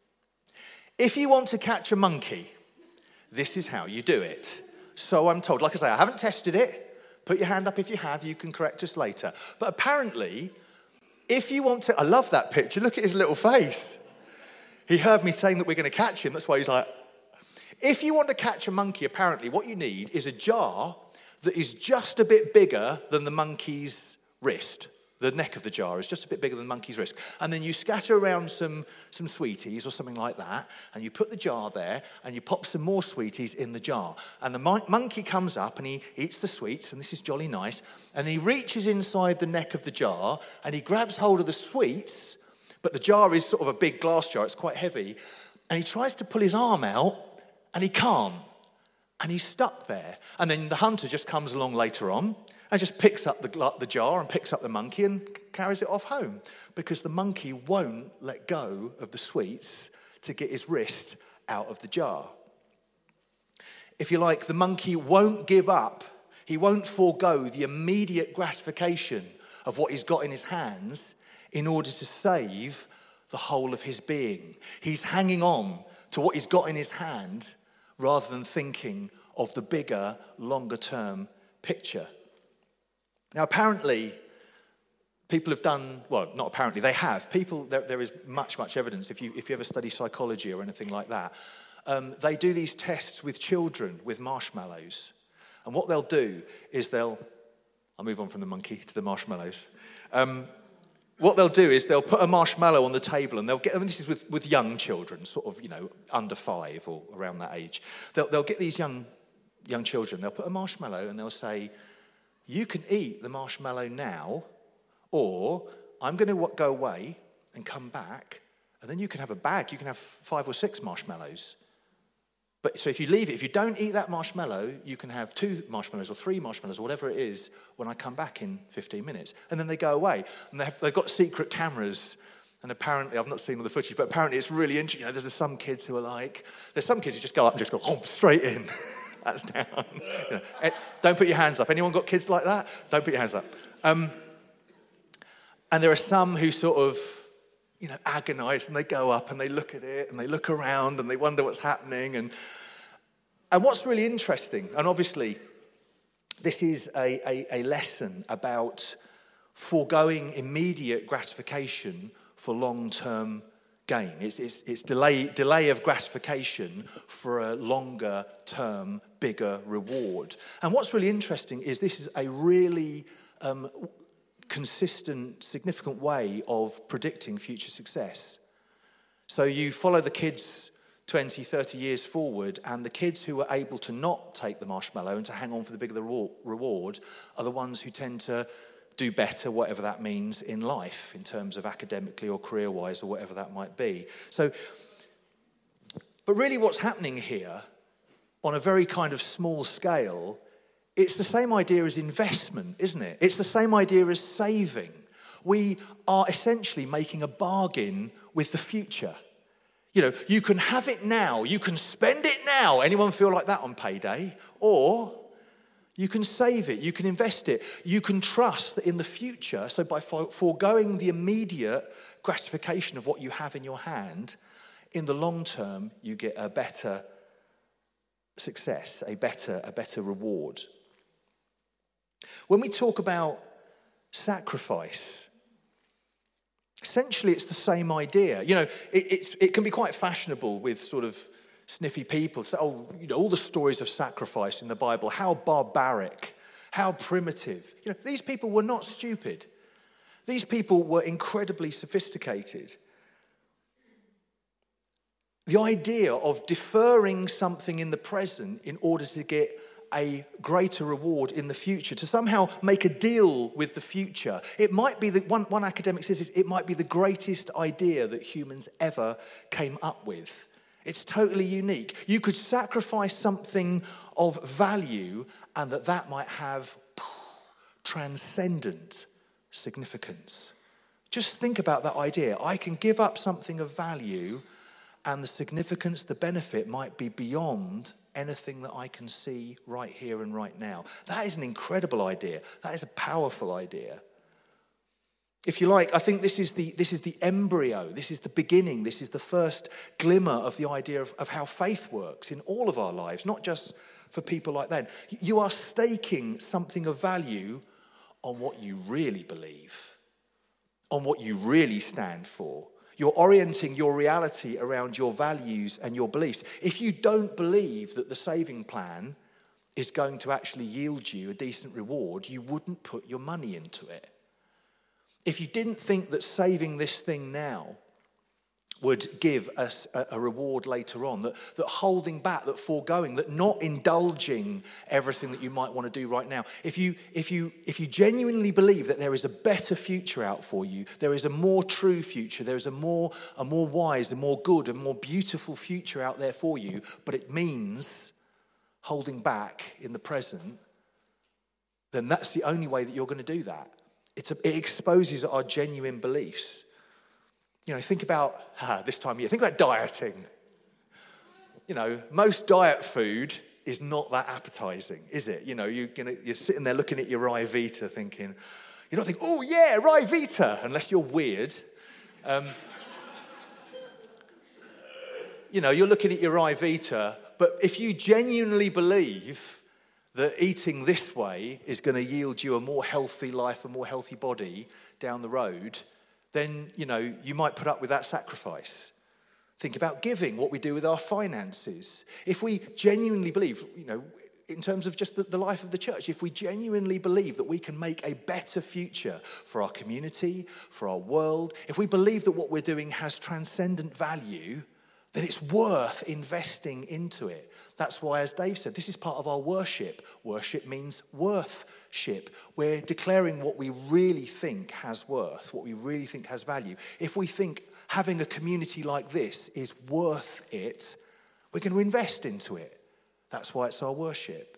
if you want to catch a monkey, this is how you do it. So I'm told. Like I say, I haven't tested it. Put your hand up if you have. You can correct us later. But apparently, if you want to... I love that picture. Look at his little face. He heard me saying that we're going to catch him. That's why he's like... If you want to catch a monkey, apparently, what you need is a jar that is just a bit bigger than the monkey's wrist. The neck of the jar is just a bit bigger than the monkey's wrist. And then you scatter around some sweeties or something like that, and you put the jar there, and you pop some more sweeties in the jar. And the monkey comes up, and he eats the sweets, and this is jolly nice, and he reaches inside the neck of the jar, and he grabs hold of the sweets, but the jar is sort of a big glass jar, it's quite heavy, and he tries to pull his arm out, and he can't. And he's stuck there. And then the hunter just comes along later on and just picks up the jar and picks up the monkey and carries it off home. Because the monkey won't let go of the sweets to get his wrist out of the jar. If you like, the monkey won't give up. He won't forego the immediate gratification of what he's got in his hands in order to save the whole of his being. He's hanging on to what he's got in his hand rather than thinking of the bigger, longer-term picture. Now, apparently, people have done, well, not apparently, they have. There is much evidence, if you ever study psychology or anything like that, they do these tests with children with marshmallows. And what they'll do is I'll move on from the monkey to the marshmallows. What they'll do is they'll put a marshmallow on the table, and this is with young children, sort of, under 5 or around that age. They'll get these young children, they'll put a marshmallow and they'll say, you can eat the marshmallow now, or I'm going to go away and come back, and then you can have a bag, you can have 5 or 6 marshmallows. But so if you leave it, if you don't eat that marshmallow, you can have 2 marshmallows or 3 marshmallows or whatever it is when I come back in 15 minutes. And then they go away. And they've got secret cameras. And apparently, I've not seen all the footage, but apparently it's really interesting. There's some kids who are like, there's some kids who just go up and just go, straight in. That's down. Don't put your hands up. Anyone got kids like that? Don't put your hands up. And there are some who sort of, agonize, and they go up and they look at it and they look around and they wonder what's happening. And what's really interesting, and obviously this is a lesson about foregoing immediate gratification for long-term gain. It's delay of gratification for a longer-term, bigger reward. And what's really interesting is this is a really consistent, significant way of predicting future success. So you follow the kids 20, 30 years forward, and the kids who are able to not take the marshmallow and to hang on for the bigger reward are the ones who tend to do better, whatever that means in life, in terms of academically or career-wise or whatever that might be. So, but really what's happening here, on a very kind of small scale, it's the same idea as investment, isn't it? It's the same idea as saving. We are essentially making a bargain with the future. You know, you can have it now, you can spend it now. Anyone feel like that on payday? Or you can save it, you can invest it. You can trust that in the future, so by foregoing the immediate gratification of what you have in your hand, in the long term, you get a better success, a better reward. When we talk about sacrifice, essentially it's the same idea. You know, it can be quite fashionable with sort of sniffy people. So, all the stories of sacrifice in the Bible, how barbaric, how primitive. You know, these people were not stupid. These people were incredibly sophisticated. The idea of deferring something in the present in order to get a greater reward in the future, to somehow make a deal with the future. It might be that one academic says it might be the greatest idea that humans ever came up with. It's totally unique. You could sacrifice something of value and that might have transcendent significance. Just think about that idea. I can give up something of value and the significance, the benefit might be beyond anything that I can see right here and right now. That is an incredible idea. That is a powerful idea. If you like, I think this is the embryo, this is the beginning, this is the first glimmer of the idea of how faith works in all of our lives, not just for people like that. You are staking something of value on what you really believe, on what you really stand for. You're orienting your reality around your values and your beliefs. If you don't believe that the saving plan is going to actually yield you a decent reward, you wouldn't put your money into it. If you didn't think that saving this thing now would give us a reward later on, that holding back, that foregoing, that not indulging everything that you might want to do right now, if you genuinely believe that there is a better future out for you, there is a more true future, there is a more wise, a more good, a more beautiful future out there for you, but it means holding back in the present, then that's the only way that you're going to do that. It exposes our genuine beliefs. You know, think about this time of year. Think about dieting. You know, most diet food is not that appetizing, is it? You know, you're sitting there looking at your Ryvita thinking, you're not thinking, oh yeah, Ryvita, unless you're weird. You know, you're looking at your Ryvita, but if you genuinely believe that eating this way is going to yield you a more healthy life, a more healthy body down the road, then, you know, you might put up with that sacrifice. Think about giving, what we do with our finances. If we genuinely believe, you know, in terms of just the life of the church, if we genuinely believe that we can make a better future for our community, for our world, if we believe that what we're doing has transcendent value, then it's worth investing into it. That's why, as Dave said, this is part of our worship. Worship means worthship. We're declaring what we really think has worth, what we really think has value. If we think having a community like this is worth it, we're going to invest into it. That's why it's our worship.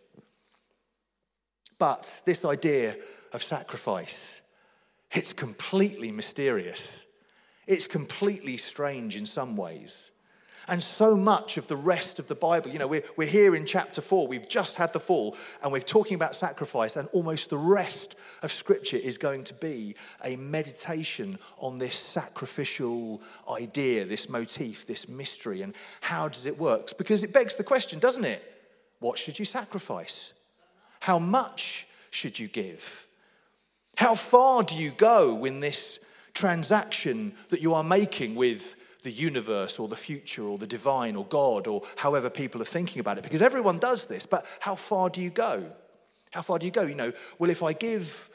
But this idea of sacrifice, it's completely mysterious. It's completely strange in some ways. And so much of the rest of the Bible, you know, we're here in chapter 4, we've just had the fall, and we're talking about sacrifice, and almost the rest of Scripture is going to be a meditation on this sacrificial idea, this motif, this mystery, and how does it work? Because it begs the question, doesn't it? What should you sacrifice? How much should you give? How far do you go in this transaction that you are making with the universe or the future or the divine or God or however people are thinking about it? Because everyone does this, but how far do you go? How far do you go? You know, well, if I give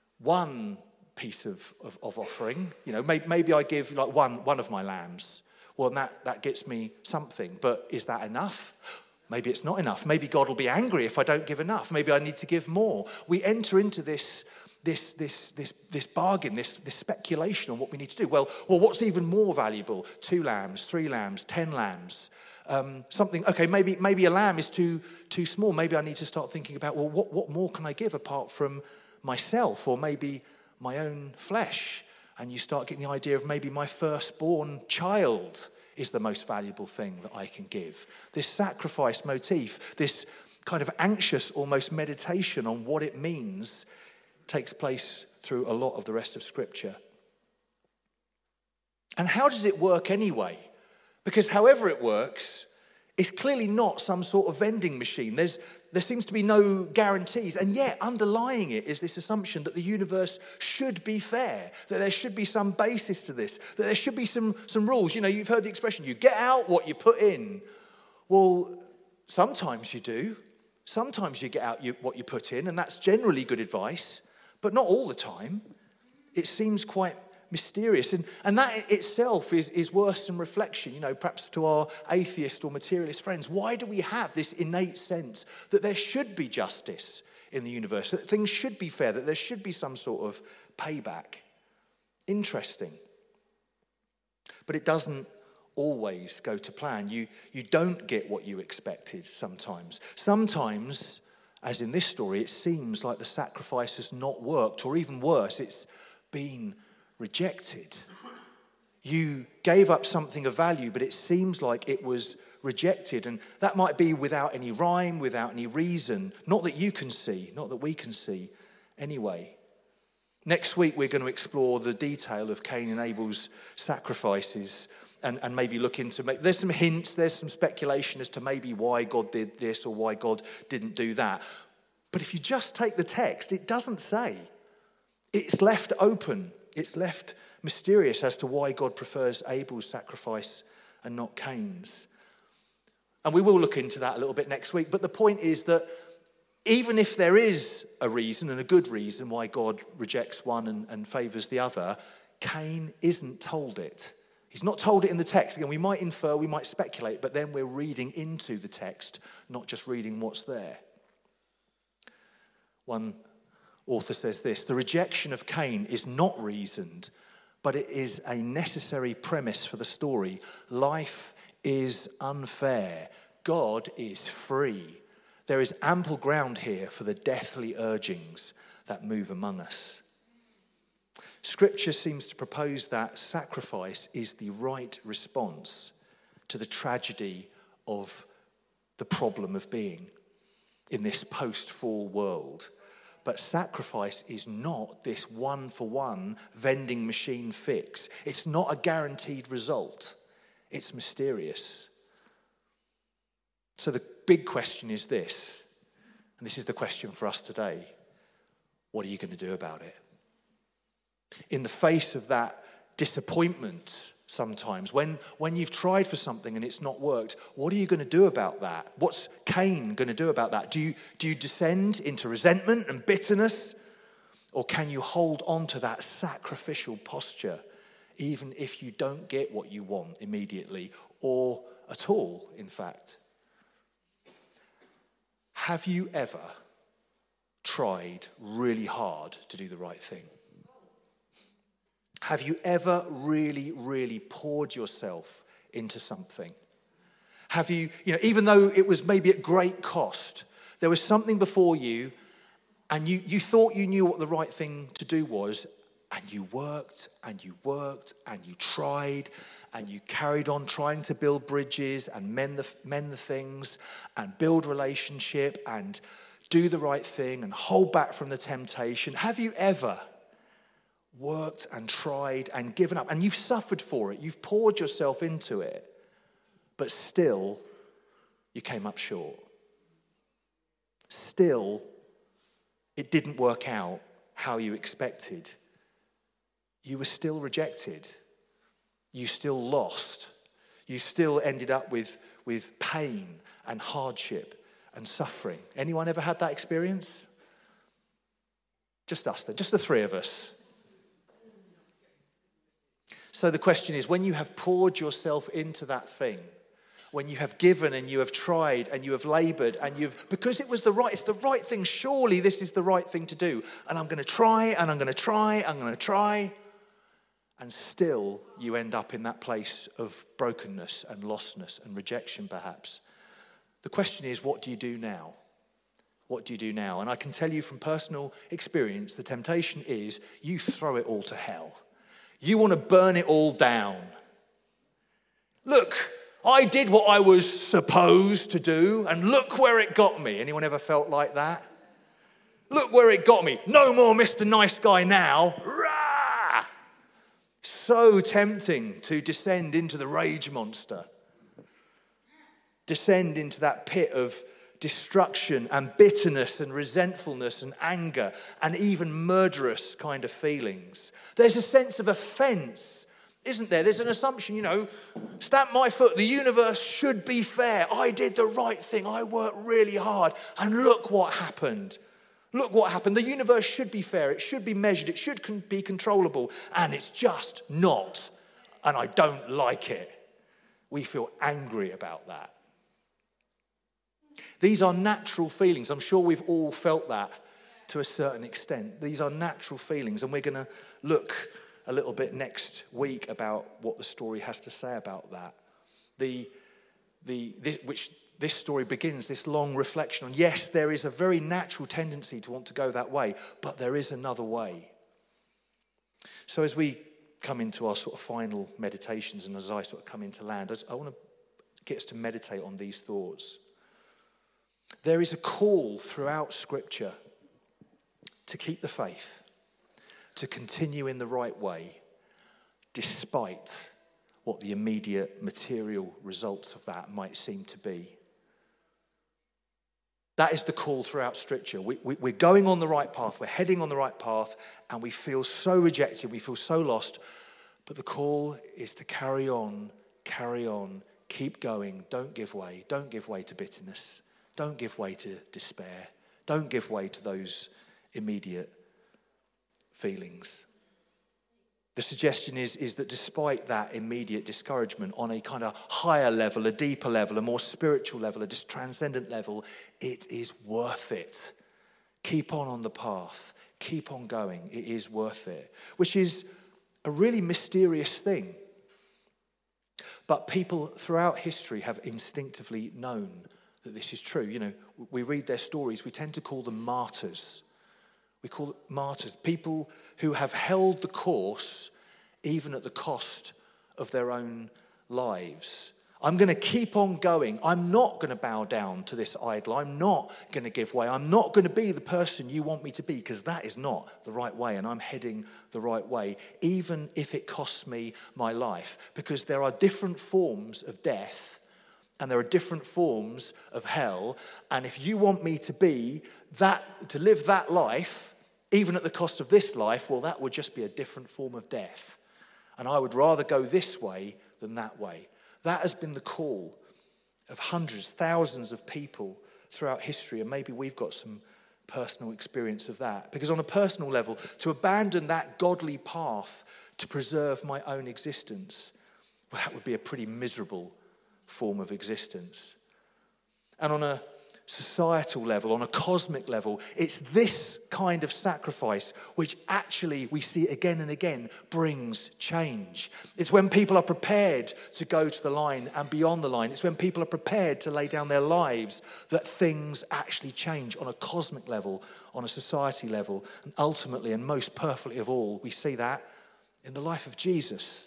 one piece of offering, you know, maybe I give like one of my lambs. well, that gets me something. But is that enough? Maybe it's not enough. Maybe God will be angry if I don't give enough. Maybe I need to give more. We enter into this bargain, this speculation on what we need to do. Well, what's even more valuable? 2 lambs, 3 lambs, 10 lambs. Something, okay, maybe a lamb is too small. Maybe I need to start thinking about, well, what more can I give apart from myself, or maybe my own flesh? And you start getting the idea of maybe my firstborn child is the most valuable thing that I can give. This sacrifice motif, this kind of anxious almost meditation on what it means, takes place through a lot of the rest of Scripture. And how does it work anyway? Because however it works, it's clearly not some sort of vending machine. There seems to be no guarantees. And yet, underlying it is this assumption that the universe should be fair, that there should be some basis to this, that there should be some rules. You know, you've heard the expression, you get out what you put in. Well, sometimes you do. Sometimes you get out what you put in, and that's generally good advice, but not all the time. It seems quite mysterious. And that itself is worth some reflection, you know, perhaps to our atheist or materialist friends. Why do we have this innate sense that there should be justice in the universe, that things should be fair, that there should be some sort of payback? Interesting. But it doesn't always go to plan. You don't get what you expected sometimes. Sometimes, as in this story, it seems like the sacrifice has not worked, or even worse, it's been rejected. You gave up something of value, but it seems like it was rejected. And that might be without any rhyme, without any reason. Not that you can see, not that we can see anyway. Next week, we're going to explore the detail of Cain and Abel's sacrifices and maybe look into, there's some hints, there's some speculation as to maybe why God did this or why God didn't do that. But if you just take the text, it doesn't say. It's left open. It's left mysterious as to why God prefers Abel's sacrifice and not Cain's. And we will look into that a little bit next week. But the point is that even if there is a reason, and a good reason, why God rejects one and favours the other, Cain isn't told it. He's not told it in the text. Again, we might infer, we might speculate, but then we're reading into the text, not just reading what's there. One author says this: the rejection of Cain is not reasoned, but it is a necessary premise for the story. Life is unfair. God is free. There is ample ground here for the deathly urgings that move among us. Scripture seems to propose that sacrifice is the right response to the tragedy of the problem of being in this post-fall world. But sacrifice is not this one-for-one vending machine fix. It's not a guaranteed result. It's mysterious. So the big question is this, and this is the question for us today: what are you going to do about it? In the face of that disappointment sometimes, when you've tried for something and it's not worked, what are you going to do about that? What's Cain going to do about that? Do you descend into resentment and bitterness? Or can you hold on to that sacrificial posture, even if you don't get what you want immediately, or at all, in fact? Have you ever tried really hard to do the right thing? Have you ever really, really poured yourself into something? Have you, even though it was maybe at great cost, there was something before you and you thought you knew what the right thing to do was, and you worked and you worked and you tried and you carried on trying to build bridges and mend the things and build relationship and do the right thing and hold back from the temptation? Have you ever worked and tried and given up, and you've suffered for it, you've poured yourself into it, but still you came up short? Still, it didn't work out how you expected. You were still rejected. You still lost. You still ended up with pain and hardship and suffering. Anyone ever had that experience? Just us then, just the three of us. So the question is, when you have poured yourself into that thing, when you have given and you have tried and you have labored and because it's the right thing, surely this is the right thing to do. And I'm going to try and I'm going to try, I'm going to try. And still you end up in that place of brokenness and lostness and rejection perhaps. The question is, what do you do now? What do you do now? And I can tell you from personal experience, the temptation is you throw it all to hell. You want to burn it all down. Look, I did what I was supposed to do, and look where it got me. Anyone ever felt like that? Look where it got me. No more Mr. Nice Guy now. Rah! So tempting to descend into the rage monster. Descend into that pit of destruction and bitterness and resentfulness and anger and even murderous kind of feelings. There's a sense of offense, isn't there? There's an assumption, stamp my foot, the universe should be fair. I did the right thing. I worked really hard. And look what happened. Look what happened. The universe should be fair. It should be measured. It should be controllable. And it's just not. And I don't like it. We feel angry about that. These are natural feelings. I'm sure we've all felt that to a certain extent. These are natural feelings. And we're going to look a little bit next week about what the story has to say about that. This story begins, this long reflection on, yes, there is a very natural tendency to want to go that way, but there is another way. So as we come into our sort of final meditations and as I sort of come into land, I want to get us to meditate on these thoughts. There is a call throughout Scripture to keep the faith, to continue in the right way, despite what the immediate material results of that might seem to be. That is the call throughout Scripture. We're going on the right path, we're heading on the right path, and we feel so rejected, we feel so lost, but the call is to carry on, keep going, don't give way to bitterness. Don't give way to despair. Don't give way to those immediate feelings. The suggestion is that despite that immediate discouragement on a kind of higher level, a deeper level, a more spiritual level, a just transcendent level, it is worth it. Keep on the path. Keep on going. It is worth it. Which is a really mysterious thing. But people throughout history have instinctively known that this is true. We read their stories. We tend to call them martyrs. We call it martyrs. People who have held the course even at the cost of their own lives. I'm going to keep on going. I'm not going to bow down to this idol. I'm not going to give way. I'm not going to be the person you want me to be because that is not the right way and I'm heading the right way, even if it costs me my life. Because there are different forms of death and there are different forms of hell. And if you want me to be that, to live that life, even at the cost of this life, well, that would just be a different form of death. And I would rather go this way than that way. That has been the call of hundreds, thousands of people throughout history. And maybe we've got some personal experience of that. Because on a personal level, to abandon that godly path to preserve my own existence, well, that would be a pretty miserable form of existence. And on a societal level, on a cosmic level, it's this kind of sacrifice which actually we see again and again brings change. It's when people are prepared to go to the line and beyond the line. It's when people are prepared to lay down their lives that things actually change on a cosmic level, on a society level, and ultimately and most perfectly of all, we see that in the life of Jesus.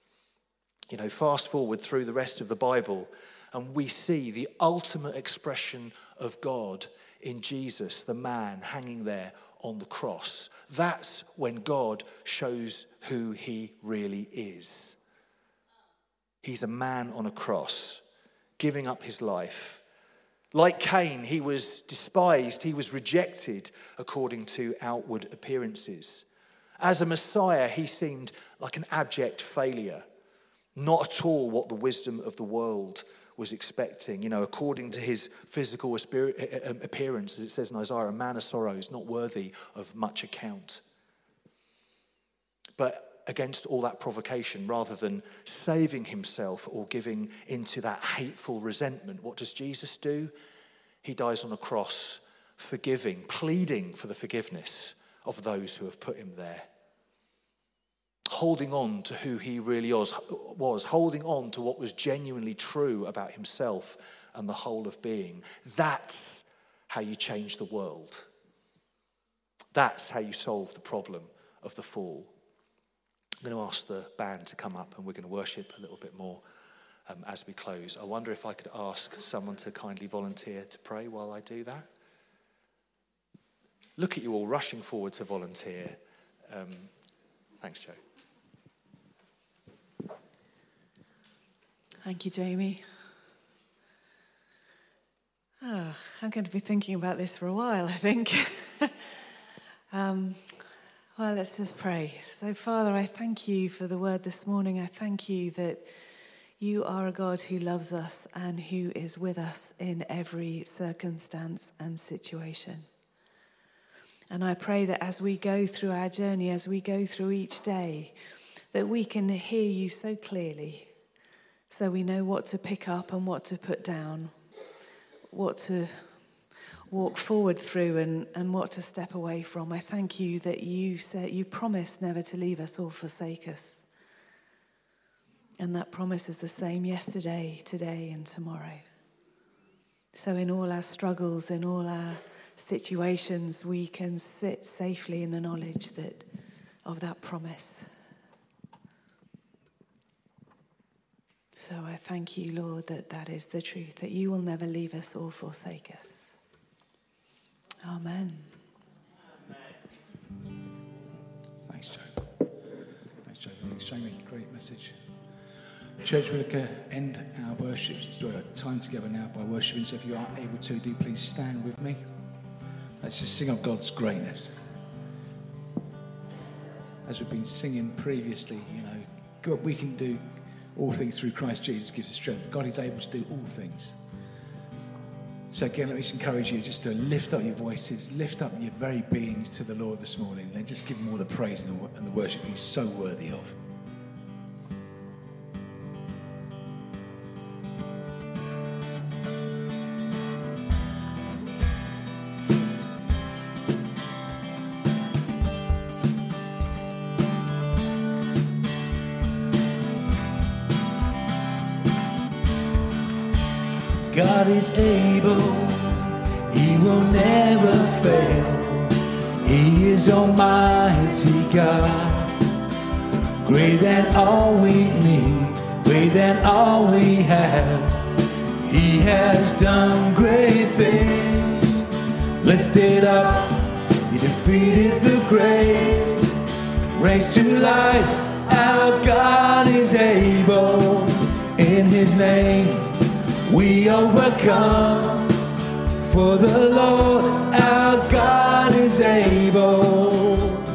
Fast forward through the rest of the Bible, and we see the ultimate expression of God in Jesus, the man hanging there on the cross. That's when God shows who he really is. He's a man on a cross, giving up his life. Like Cain, he was despised, he was rejected according to outward appearances. As a Messiah, he seemed like an abject failure. Not at all what the wisdom of the world was expecting. According to his physical appearance, as it says in Isaiah, a man of sorrows, not worthy of much account. But against all that provocation rather than saving himself or giving into that hateful resentment. What does Jesus do? He dies on a cross, forgiving, pleading for the forgiveness of those who have put him there. Holding on to who he really was, holding on to what was genuinely true about himself and the whole of being. That's how you change the world. That's how you solve the problem of the fall. I'm going to ask the band to come up and we're going to worship a little bit more as we close. I wonder if I could ask someone to kindly volunteer to pray while I do that. Look at you all rushing forward to volunteer. Thanks, Joe. Thank you, Jamie. I'm going to be thinking about this for a while, I think. Well, let's just pray. So, Father, I thank you for the word this morning. I thank you that you are a God who loves us and who is with us in every circumstance and situation. And I pray that as we go through our journey, as we go through each day, that we can hear you so clearly, so we know what to pick up and what to put down, what to walk forward through and what to step away from. I thank you that you promised never to leave us or forsake us. And that promise is the same yesterday, today, and tomorrow. So in all our struggles, in all our situations, we can sit safely in the knowledge of that promise. So I thank you, Lord, that is the truth, that you will never leave us or forsake us. Amen. Thanks, Joe. Thanks, Joe. Thanks, Jamie. Great message. Church, we're going to end our worship, time together now by worshiping. So if you are able to, do please stand with me. Let's just sing of God's greatness. As we've been singing previously, God, we can do all things through Christ Jesus gives us strength. God is able to do all things. So again, let me just encourage you just to lift up your voices, lift up your very beings to the Lord this morning, and just give him all the praise and the worship he's so worthy of. God is able, he will never fail. He is Almighty God, greater than all we need, greater than all we have. He has done great things. Lifted up, he defeated the grave, raised to life. Our God is able. In his name we overcome, for the Lord our God is able.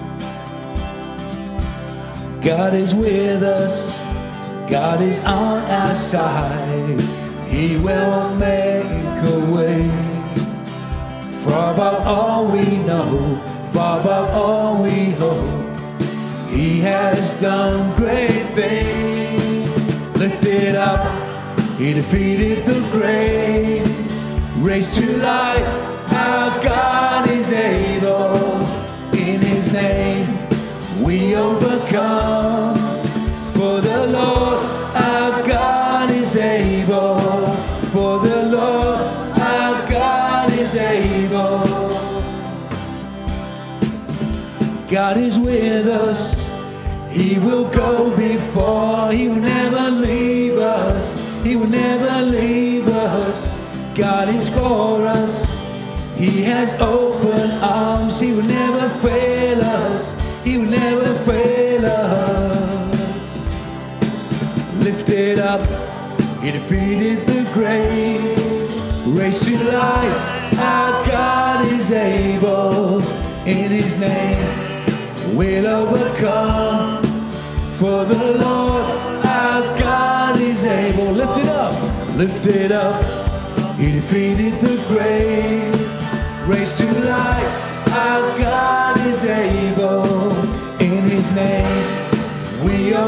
God is with us, God is on our side. He will make a way, far above all we know, far above all we hope. He has done great things. Lifted up, he defeated the grave, raised to life. Our God is able. In his name we overcome, for the Lord our God is able. For the Lord our God is able. God is with us, he will go before, he will never leave us. He will never leave us. God is for us. He has open arms. He will never fail us. He will never fail us. Lifted up, he defeated the grave, raised to life. Our God is able. In his name we'll overcome, for the Lord our God is able. Lift it up, lift it up. He defeated the grave, raised to life. Our God is able. In his name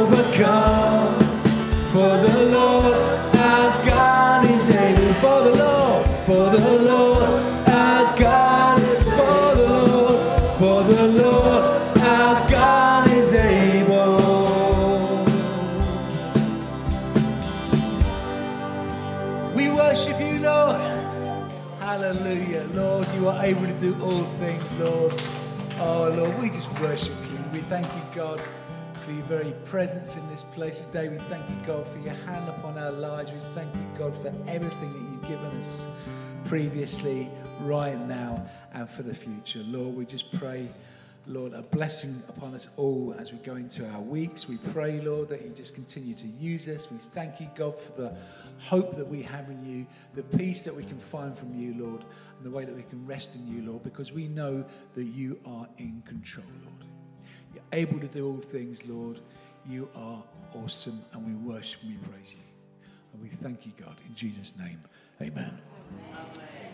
overcome. For the Lord our God is able. For the Lord our God is for the Lord our God is able. We worship you, Lord. Hallelujah. Lord, you are able to do all things, Lord. Oh, Lord, we just worship you. We thank you, God, for your very presence in this place today. We thank you, God, for your hand upon our lives. We thank you, God, for everything that you've given us previously, right now, and for the future. Lord, we just pray, Lord, a blessing upon us all as we go into our weeks. We pray, Lord, that you just continue to use us. We thank you, God, for the hope that we have in you, the peace that we can find from you, Lord, and the way that we can rest in you, Lord, because we know that you are in control, Lord. You're able to do all things, Lord. You are awesome, and we worship and we praise you. And we thank you, God, in Jesus' name. Amen. Amen.